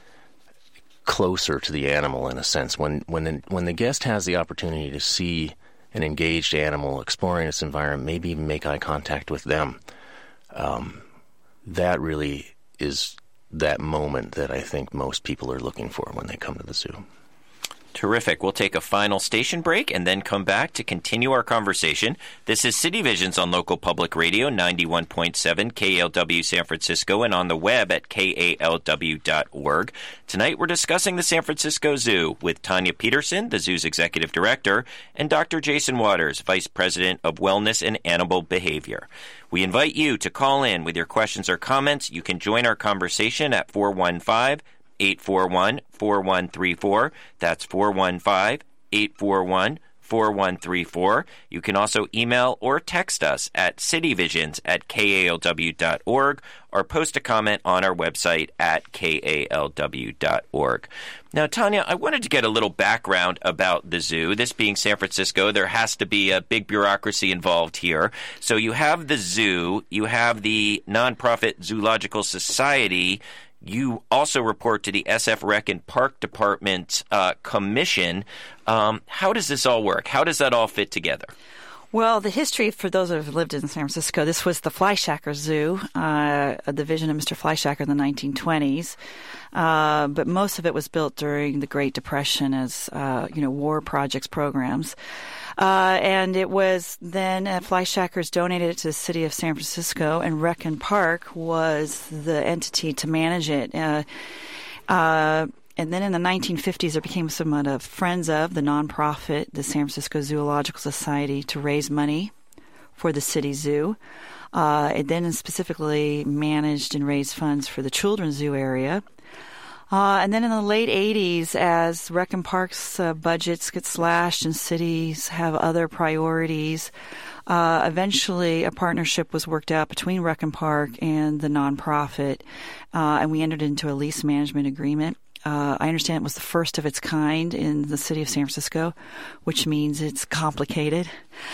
S3: closer to the animal in a sense. When when the, when the guest has the opportunity to see an engaged animal exploring its environment, maybe even make eye contact with them, um, that really is that moment that I think most people are looking for when they come to the zoo.
S1: Terrific. We'll take a final station break and then come back to continue our conversation. This is City Visions on Local Public Radio, ninety-one point seven K A L W San Francisco, and on the web at K A L W dot org. Tonight we're discussing the San Francisco Zoo with Tanya Peterson, the zoo's executive director, and Doctor Jason Waters, vice president of Wellness and Animal Behavior. We invite you to call in with your questions or comments. You can join our conversation at four one five, eight four one, four one three four. That's four one five, eight four one, four one three four. You can also email or text us at cityvisions at K A L W dot org or post a comment on our website at K A L W dot org. Now, Tanya, I wanted to get a little background about the zoo. This being San Francisco, there has to be a big bureaucracy involved here. So you have the zoo, you have the nonprofit Zoological Society. You also report to the S F Rec and Park Department uh, Commission. Um, how does this all work? How does that all fit together?
S2: Well, the history, for those that have lived in San Francisco, this was the Fleischacker Zoo, uh, a division of Mister Fleischacker in the nineteen twenties. Uh, but most of it was built during the Great Depression as, uh, you know, war projects programs. Uh, and it was then uh, Fleischacker's donated it to the city of San Francisco, and Rec and Park was the entity to manage it. Uh, uh, and then in the nineteen fifties, it became somewhat of Friends of, the nonprofit, the San Francisco Zoological Society, to raise money for the city zoo. Uh, it then specifically managed and raised funds for the children's zoo area. Uh, and then in the late eighties, as Rec and Parks uh, budgets get slashed and cities have other priorities, uh, eventually a partnership was worked out between Rec and Park and the nonprofit, uh, and we entered into a lease management agreement. Uh, I understand it was the first of its kind in the city of San Francisco, which means it's complicated.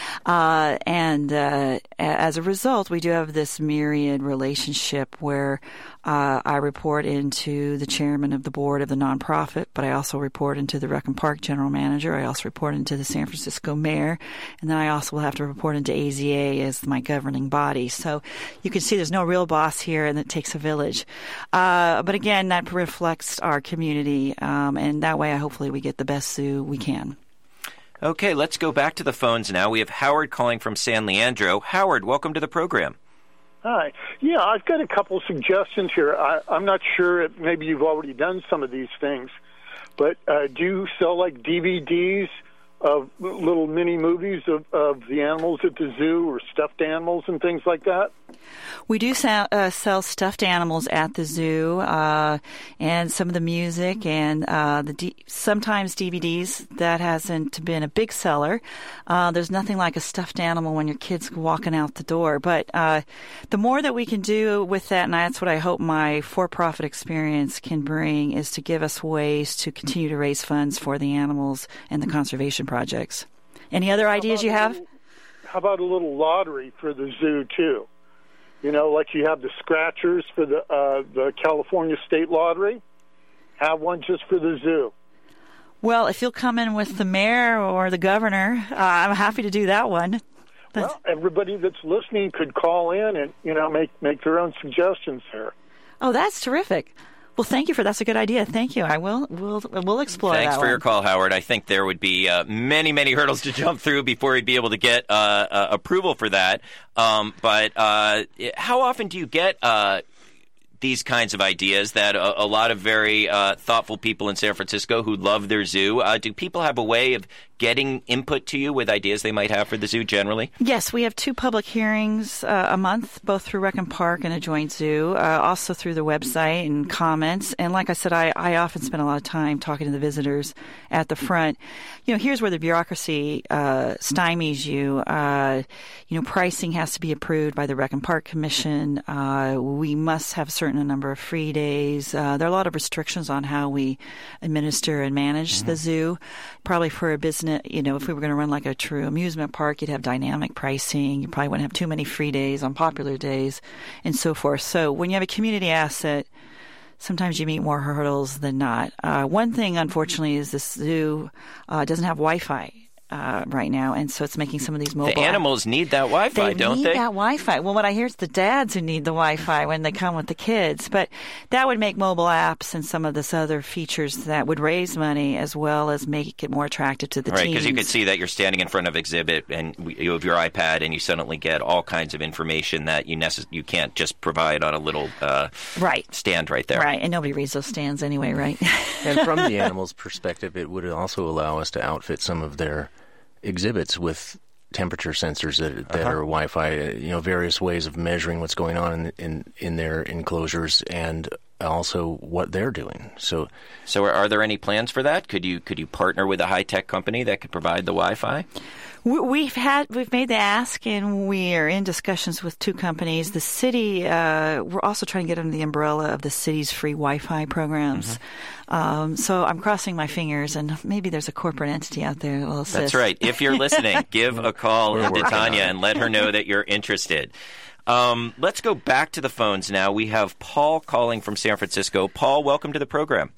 S2: Uh, and uh, as a result, we do have this myriad relationship where uh, I report into the chairman of the board of the nonprofit, but I also report into the Rec and Park general manager. I also report into the San Francisco mayor, and then I also will have to report into A Z A as my governing body. So you can see there's no real boss here, and it takes a village. Uh, but again, that reflects our community, um, and that way, I hopefully, we get the best zoo we can.
S1: Okay, let's go back to the phones now. We have Howard calling from San Leandro. Howard, welcome to the program.
S8: Hi. Yeah, I've got a couple suggestions here. I, I'm not sure if maybe you've already done some of these things, but uh, do you sell like D V Ds of little mini movies of, of the animals at the zoo or stuffed animals and things like that?
S2: We do sell, uh, sell stuffed animals at the zoo, uh, and some of the music and uh, the D- sometimes D V Ds. That hasn't been a big seller. Uh, there's nothing like a stuffed animal when your kid's walking out the door. But uh, the more that we can do with that, and that's what I hope my for-profit experience can bring, is to give us ways to continue to raise funds for the animals and the conservation projects. Any other ideas you have?
S8: Little, how about a little lottery for the zoo, too? You know, like you have the scratchers for the uh, the California State Lottery. Have one just for the zoo.
S2: Well, if you'll come in with the mayor or the governor, uh, I'm happy to do that one. That's...
S8: Well, everybody that's listening could call in and, you know, make, make their own suggestions there.
S2: Oh, that's terrific. Well, thank you for that's a good idea. Thank you. I will we'll we'll explore
S1: Thanks
S2: that
S1: for
S2: one.
S1: your call, Howard. I think there would be uh, many, many hurdles to jump through before we'd be able to get uh, uh, approval for that. Um, but uh, how often do you get uh, these kinds of ideas that a, a lot of very uh, thoughtful people in San Francisco who love their zoo, uh, do people have a way of getting input to you with ideas they might have for the zoo generally?
S2: Yes, we have two public hearings uh, a month, both through Rec and Park and a joint zoo, uh, also through the website and comments. And like I said, I, I often spend a lot of time talking to the visitors at the front. You know, here's where the bureaucracy uh, stymies you. Uh, you know, pricing has to be approved by the Rec and Park Commission. Uh, we must have a certain number of free days. Uh, there are a lot of restrictions on how we administer and manage mm-hmm. the zoo. Probably for a business, you know, if we were going to run like a true amusement park, you'd have dynamic pricing. You probably wouldn't have too many free days on popular days and so forth. So when you have a community asset, sometimes you meet more hurdles than not. Uh, one thing, unfortunately, is this zoo uh, doesn't have Wi-Fi. Uh, right now, and so it's making some of these mobile...
S1: The animals need that Wi-Fi,
S2: they
S1: don't
S2: need
S1: they?
S2: They need that Wi-Fi. Well, what I hear is the dads who need the Wi-Fi when they come with the kids, but that would make mobile apps and some of this other features that would raise money as well as make it more attractive to the
S1: right,
S2: teens.
S1: Because you could see that you're standing in front of exhibit and you have your iPad and you suddenly get all kinds of information that you necess- you can't just provide on a little uh,
S2: right.
S1: stand right there.
S2: Right, and nobody reads those stands anyway, right?
S3: And from the animals' perspective, it would also allow us to outfit some of their exhibits with temperature sensors that, that uh-huh. are Wi-Fi, you know, various ways of measuring what's going on in, in in their enclosures and also what they're doing. So,
S1: so are, are there any plans for that? Could you could you partner with a high-tech company that could provide the Wi-Fi?
S2: We've had we've made the ask, and we are in discussions with two companies. The city, uh, we're also trying to get under the umbrella of the city's free Wi-Fi programs. Mm-hmm. Um, so I'm crossing my fingers, and maybe there's a corporate entity out there that will assist.
S1: That's right. If you're listening, give a call to Tanya and let her know that you're interested. Um, let's go back to the phones now. We have Paul calling from San Francisco. Paul, welcome to the program.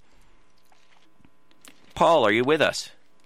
S1: Paul, are you with us?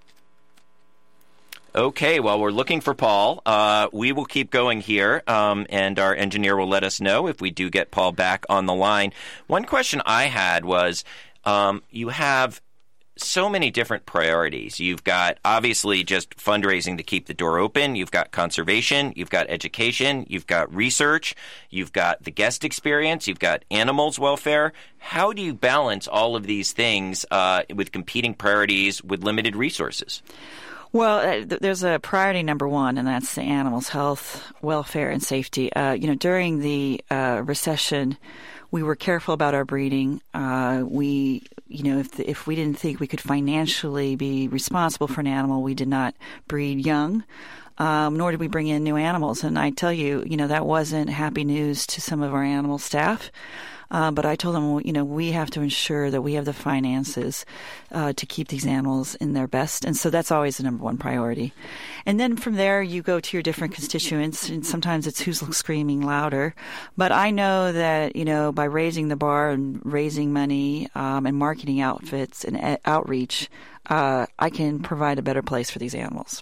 S1: Okay, well, we're looking for Paul. Uh, we will keep going here, um, and our engineer will let us know if we do get Paul back on the line. One question I had was, um, you have so many different priorities. You've got, obviously, just fundraising to keep the door open. You've got conservation. You've got education. You've got research. You've got the guest experience. You've got animals welfare. How do you balance all of these things uh, with competing priorities with limited resources?
S2: Well, uh, th- there's a priority number one, and that's the animals' health, welfare, and safety. Uh, you know, during the uh, recession, we were careful about our breeding. Uh, we, you know, if the, if we didn't think we could financially be responsible for an animal, we did not breed young. Um, nor did we bring in new animals. And I tell you, you know, that wasn't happy news to some of our animal staff. Uh, but I told them, you know, we have to ensure that we have the finances uh, to keep these animals in their best. And so that's always the number one priority. And then from there, you go to your different constituents, and sometimes it's who's screaming louder. But I know that, you know, by raising the bar and raising money um, and marketing outfits and uh, outreach, uh, I can provide a better place for these animals.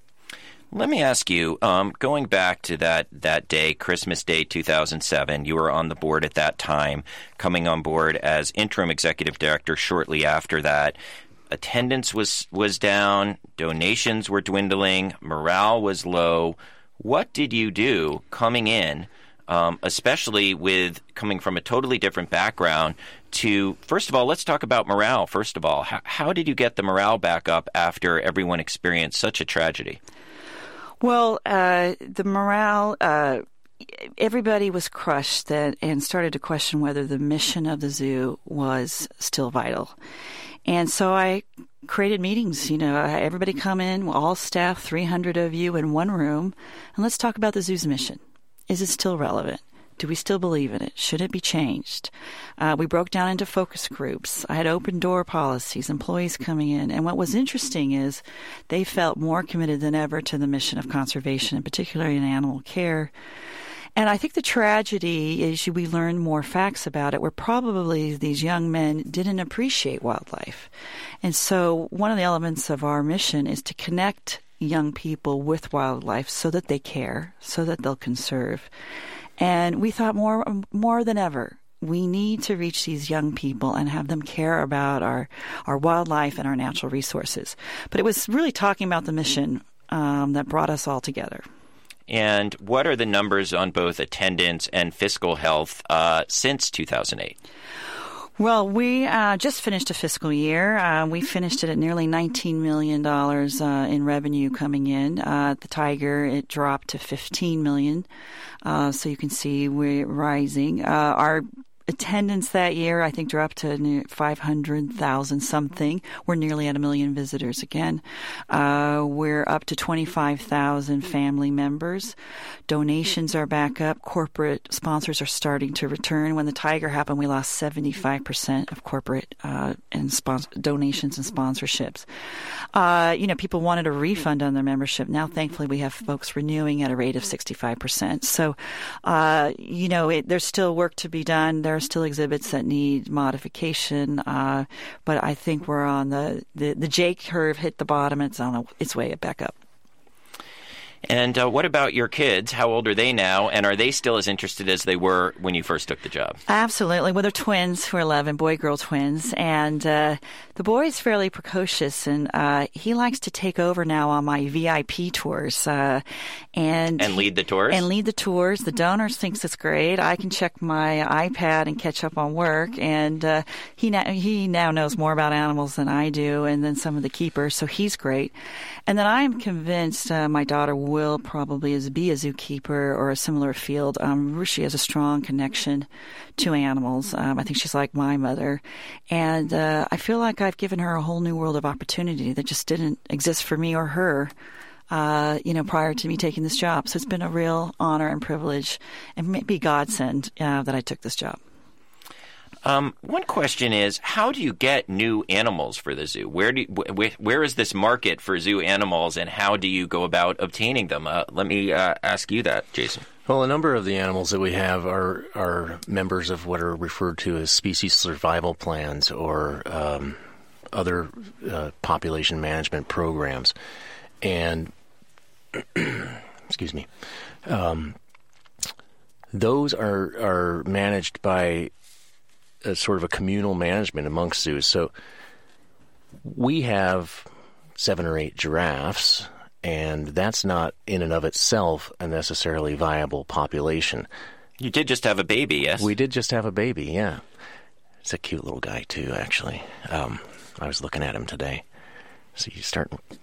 S1: Let me ask you, um, going back to that, that day, Christmas Day two thousand seven, you were on the board at that time, coming on board as interim executive director shortly after that. Attendance was, was down, donations were dwindling, morale was low. What did you do coming in, um, especially with coming from a totally different background, to, first of all, let's talk about morale, first of all. How, how did you get the morale back up after everyone experienced such a tragedy?
S2: Well, uh, the morale, uh, everybody was crushed that, and started to question whether the mission of the zoo was still vital. And so I created meetings. You know, everybody come in, all staff, three hundred of you in one room, and let's talk about the zoo's mission. Is it still relevant? Do we still believe in it? Should it be changed? Uh, we broke down into focus groups. I had open door policies, employees coming in. And what was interesting is they felt more committed than ever to the mission of conservation, and particularly in animal care. And I think the tragedy is we learned more facts about it, where probably these young men didn't appreciate wildlife. And so one of the elements of our mission is to connect young people with wildlife so that they care, so that they'll conserve. And we thought more more than ever, we need to reach these young people and have them care about our, our wildlife and our natural resources. But it was really talking about the mission um, that brought us all together.
S1: And what are the numbers on both attendance and fiscal health uh, since two thousand eight?
S2: Well, we uh, just finished a fiscal year. Uh, we finished it at nearly nineteen million dollars uh, in revenue coming in. Uh, the Tiger, it dropped to fifteen million dollars. Uh, so you can see we're rising. Uh, our attendance that year, I think, dropped to near five hundred thousand something. We're nearly at a million visitors again. Uh, we're up to twenty-five thousand family members. Donations are back up. Corporate sponsors are starting to return. When the Tiger happened, we lost seventy-five percent of corporate uh, and sponsor- donations and sponsorships. Uh, you know, people wanted a refund on their membership. Now, thankfully, we have folks renewing at a rate of sixty-five percent. So, uh, you know, it, there's still work to be done. There are still exhibits that need modification, uh, but I think we're on the, the, the J curve hit the bottom. It's on a, its way back up.
S1: And uh, what about your kids? How old are they now? And are they still as interested as they were when you first took the job?
S2: Absolutely. Well, they're twins who are eleven, boy-girl twins. And uh, the boy's fairly precocious, and uh, he likes to take over now on my V I P tours. Uh, and
S1: and lead the tours?
S2: And lead the tours. The donors thinks it's great. I can check my iPad and catch up on work. And uh, he, now, he now knows more about animals than I do, and then some of the keepers, so he's great. And then I'm convinced uh, my daughter will probably be a zookeeper or a similar field. Um, she has a strong connection to animals. Um, I think she's like my mother. And uh, I feel like I've given her a whole new world of opportunity that just didn't exist for me or her, uh, you know, prior to me taking this job. So it's been a real honor and privilege, and maybe godsend uh, that I took this job.
S1: Um, one question is, how do you get new animals for the zoo? Where do you, wh- where is this market for zoo animals, and how do you go about obtaining them? Uh, let me uh, ask you that, Jason.
S3: Well, a number of the animals that we have are are members of what are referred to as species survival plans or um, other uh, population management programs, and excuse me, um, those are are managed by a sort of a communal management amongst zoos. So we have seven or eight giraffes, and that's not in and of itself a necessarily viable population.
S1: You did just have a baby, yes?
S3: We did just have a baby, yeah. It's a cute little guy, too, actually. Um, I was looking at him today. So you start... I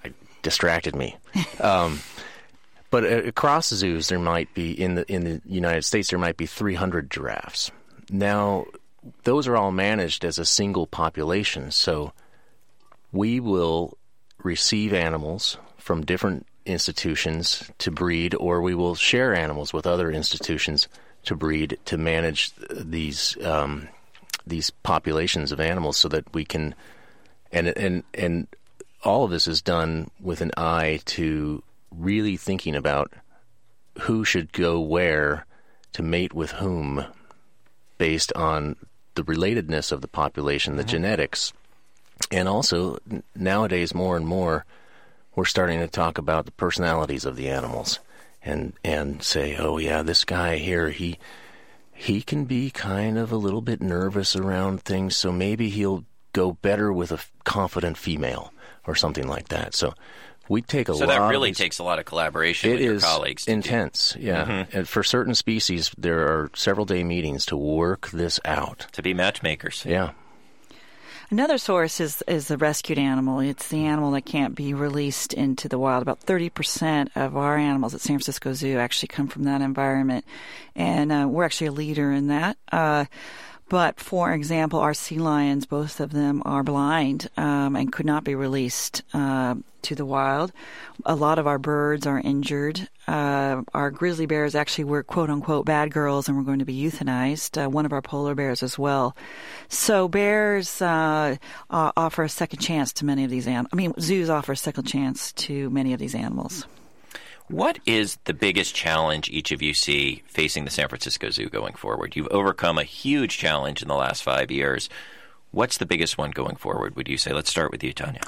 S3: distracted me. Um, but across the zoos, there might be in the in the United States there might be three hundred giraffes. Now, those are all managed as a single population, so we will receive animals from different institutions to breed, or we will share animals with other institutions to breed to manage these um, these populations of animals, so that we can and and and all of this is done with an eye to really thinking about who should go where to mate with whom, based on the relatedness of the population, the mm-hmm. genetics, and also nowadays more and more we're starting to talk about the personalities of the animals, and and say, oh yeah, this guy here, he he can be kind of a little bit nervous around things, so maybe he'll go better with a confident female or something like that. So we take a
S1: so
S3: lot.
S1: So that really
S3: of
S1: takes a lot of collaboration
S3: it
S1: with your colleagues.
S3: It is intense,
S1: do.
S3: yeah.
S1: Mm-hmm.
S3: And for certain species, there are several day meetings to work this out.
S1: To be matchmakers.
S3: Yeah.
S2: Another source is is the rescued animal. It's the animal that can't be released into the wild. About thirty percent of our animals at San Francisco Zoo actually come from that environment, and uh, we're actually a leader in that. Uh, But, for example, our sea lions, both of them are blind um, and could not be released uh, to the wild. A lot of our birds are injured. Uh, our grizzly bears actually were, quote-unquote, bad girls and were going to be euthanized, uh, one of our polar bears as well. So bears uh, uh, offer a second chance to many of these animals. I mean, zoos offer a second chance to many of these animals.
S1: What is the biggest challenge each of you see facing the San Francisco Zoo going forward? You've overcome a huge challenge in the last five years. What's the biggest one going forward, would you say? Let's start with you, Tanya.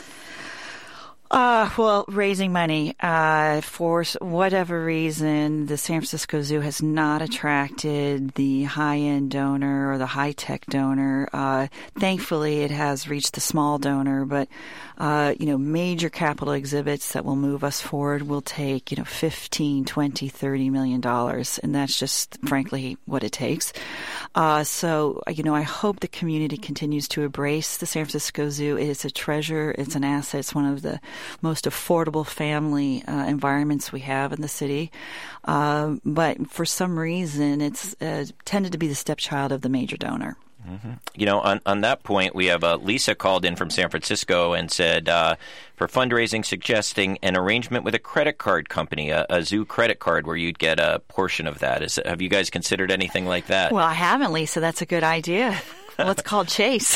S2: Uh, well, raising money. Uh, for whatever reason, the San Francisco Zoo has not attracted the high-end donor or the high-tech donor. Uh, thankfully, it has reached the small donor, but, uh, you know, major capital exhibits that will move us forward will take, you know, fifteen, twenty, thirty million dollars, and that's just, frankly, what it takes. Uh, so, you know, I hope the community continues to embrace the San Francisco Zoo. It's a treasure. It's an asset. It's one of the most affordable family uh, environments we have in the city. Uh, but for some reason, it's uh, tended to be the stepchild of the major donor.
S1: Mm-hmm. You know, on, on that point, we have uh, Lisa called in from San Francisco and said, uh, for fundraising, suggesting an arrangement with a credit card company, a, a zoo credit card where you'd get a portion of that. Is, have you guys considered anything like that?
S2: Well, I haven't, Lisa. That's a good idea. Well, it's called Chase.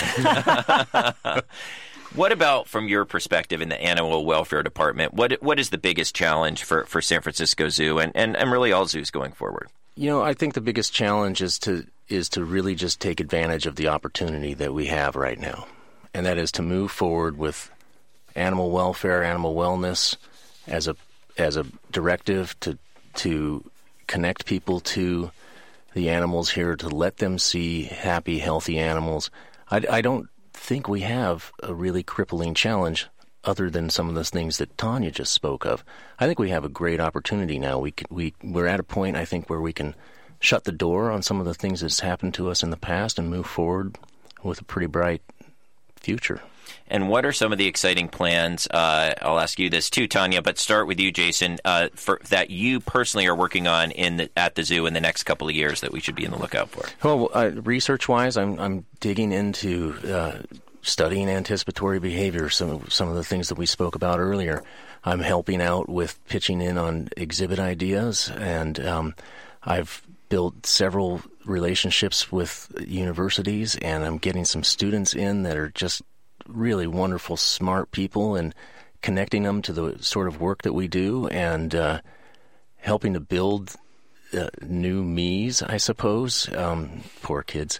S1: What about from your perspective in the Animal Welfare Department? What what is the biggest challenge for, for San Francisco Zoo and, and, and really all zoos going forward?
S3: You know, I think the biggest challenge is to is to really just take advantage of the opportunity that we have right now, and that is to move forward with animal welfare, animal wellness as a as a directive to to connect people to the animals here, to let them see happy, healthy animals. I, I don't think we have a really crippling challenge other than some of those things that Tanya just spoke of. I think we have a great opportunity now. We can, we we're at a point, I think, where we can shut the door on some of the things that's happened to us in the past and move forward with a pretty bright future.
S1: And what are some of the exciting plans? Uh, I'll ask you this too, Tanya, but start with you, Jason, uh, for, that you personally are working on in the, at the zoo in the next couple of years that we should be on the lookout for.
S3: Well, uh, research-wise, I'm, I'm digging into uh, studying anticipatory behavior, some of, some of the things that we spoke about earlier. I'm helping out with pitching in on exhibit ideas, and um, I've built several relationships with universities, and I'm getting some students in that are just really wonderful, smart people, and connecting them to the sort of work that we do, and uh, helping to build uh, new me's, I suppose. Um, poor kids.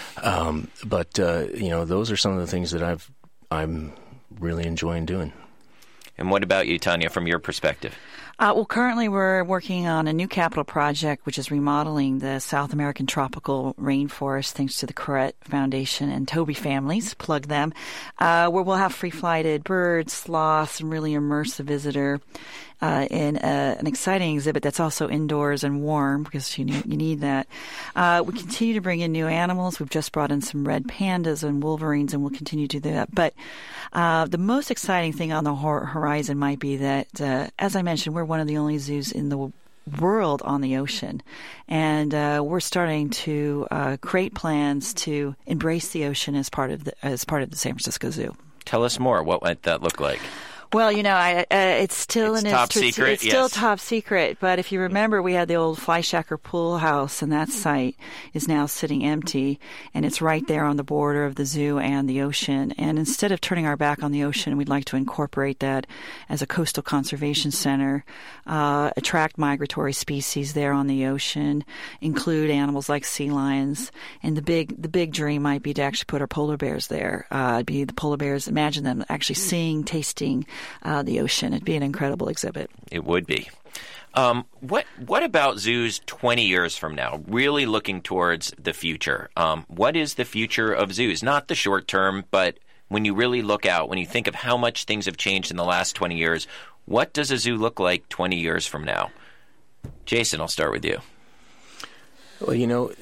S3: Um, but, uh, you know, those are some of the things that I've, I'm really enjoying doing.
S1: And what about you, Tanya, from your perspective?
S2: Uh, well, currently we're working on a new capital project, which is remodeling the South American tropical rainforest, thanks to the Corrette Foundation and Toby families, plug them, uh, where we'll have free-flighted birds, sloths, and really immerse the visitor uh, in a, an exciting exhibit that's also indoors and warm, because you need, you need that. Uh, we continue to bring in new animals. We've just brought in some red pandas and wolverines, and we'll continue to do that. But uh, the most exciting thing on the hor- horizon might be that, uh, as I mentioned, we're one of the only zoos in the world on the ocean, and uh, we're starting to uh, create plans to embrace the ocean as part of the as part of the San Francisco Zoo.
S1: Tell us more. What might that look like?
S2: Well, you know, I, uh, it's still
S1: it's
S2: in
S1: top
S2: its,
S1: secret.
S2: It's
S1: yes.
S2: still top secret. But if you remember, we had the old Fleischacker Pool House, and that site is now sitting empty, and it's right there on the border of the zoo and the ocean. And instead of turning our back on the ocean, we'd like to incorporate that as a coastal conservation center, uh, attract migratory species there on the ocean, include animals like sea lions, and the big the big dream might be to actually put our polar bears there. Uh, it'd be the polar bears. Imagine them actually seeing, tasting. Uh, the ocean. It'd be an incredible exhibit.
S1: It would be. Um, what What about zoos twenty years from now? Really looking towards the future. Um, what is the future of zoos? Not the short term, but when you really look out, when you think of how much things have changed in the last twenty years, what does a zoo look like twenty years from now? Jason, I'll start with you.
S3: Well, you know,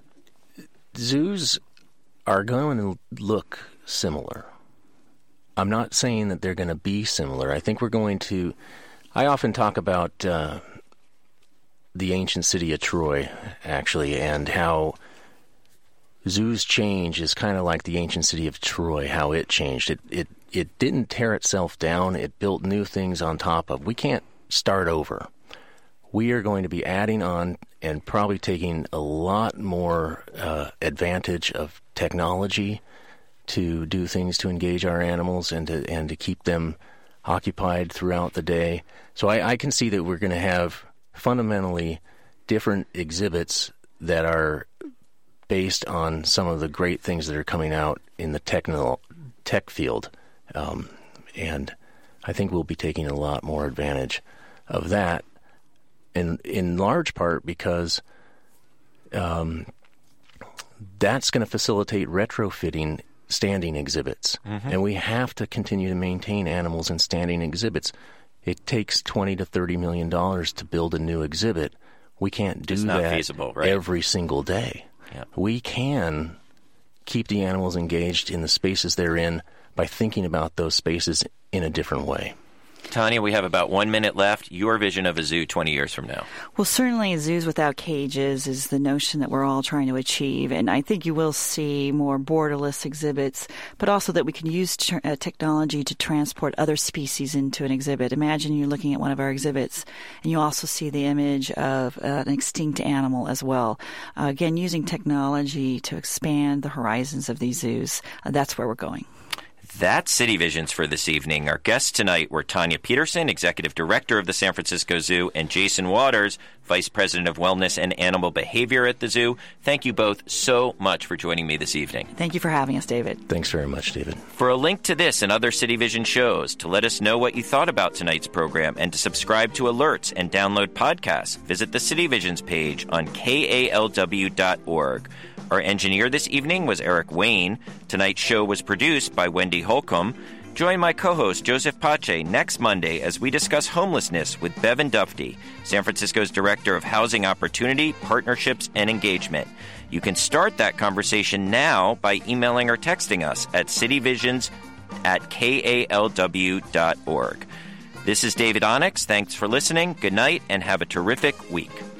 S3: zoos are going to look similar. I'm not saying that they're going to be similar. I think we're going to... I often talk about uh, the ancient city of Troy, actually, and how zoos change is kind of like the ancient city of Troy, how it changed. It, it, it didn't tear itself down. It built new things on top of. We can't start over. We are going to be adding on and probably taking a lot more uh, advantage of technology to do things to engage our animals and to and to keep them occupied throughout the day. So I, I can see that we're going to have fundamentally different exhibits that are based on some of the great things that are coming out in the technical tech field. Um, and I think we'll be taking a lot more advantage of that, in, in large part because um, that's going to facilitate retrofitting standing exhibits. Mm-hmm. And we have to continue to maintain animals in standing exhibits. It takes twenty to thirty million dollars to build a new exhibit. We can't do
S1: it's not
S3: that
S1: feasible, right?
S3: every single day. Yep. We can keep the animals engaged in the spaces they're in by thinking about those spaces in a different way.
S1: Tanya, we have about one minute left. Your vision of a zoo twenty years from now.
S2: Well, certainly zoos without cages is the notion that we're all trying to achieve. And I think you will see more borderless exhibits, but also that we can use tr- uh, technology to transport other species into an exhibit. Imagine you're looking at one of our exhibits, and you also see the image of uh, an extinct animal as well. Uh, again, using technology to expand the horizons of these zoos. Uh, that's where we're going.
S1: That's City Visions for this evening. Our guests tonight were Tanya Peterson, Executive Director of the San Francisco Zoo, and Jason Waters, Vice President of Wellness and Animal Behavior at the zoo. Thank you both so much for joining me this evening.
S2: Thank you for having us, David.
S3: Thanks very much, David.
S1: For a link to this and other City Vision shows, to let us know what you thought about tonight's program, and to subscribe to alerts and download podcasts, visit the City Visions page on K A L W dot org. Our engineer this evening was Eric Wayne. Tonight's show was produced by Wendy Holcomb. Join my co-host Joseph Pache next Monday as we discuss homelessness with Bevan Dufty, San Francisco's Director of Housing Opportunity, Partnerships, and Engagement. You can start that conversation now by emailing or texting us at cityvisions at K A L W dot org. This is David Onyx. Thanks for listening. Good night and have a terrific week.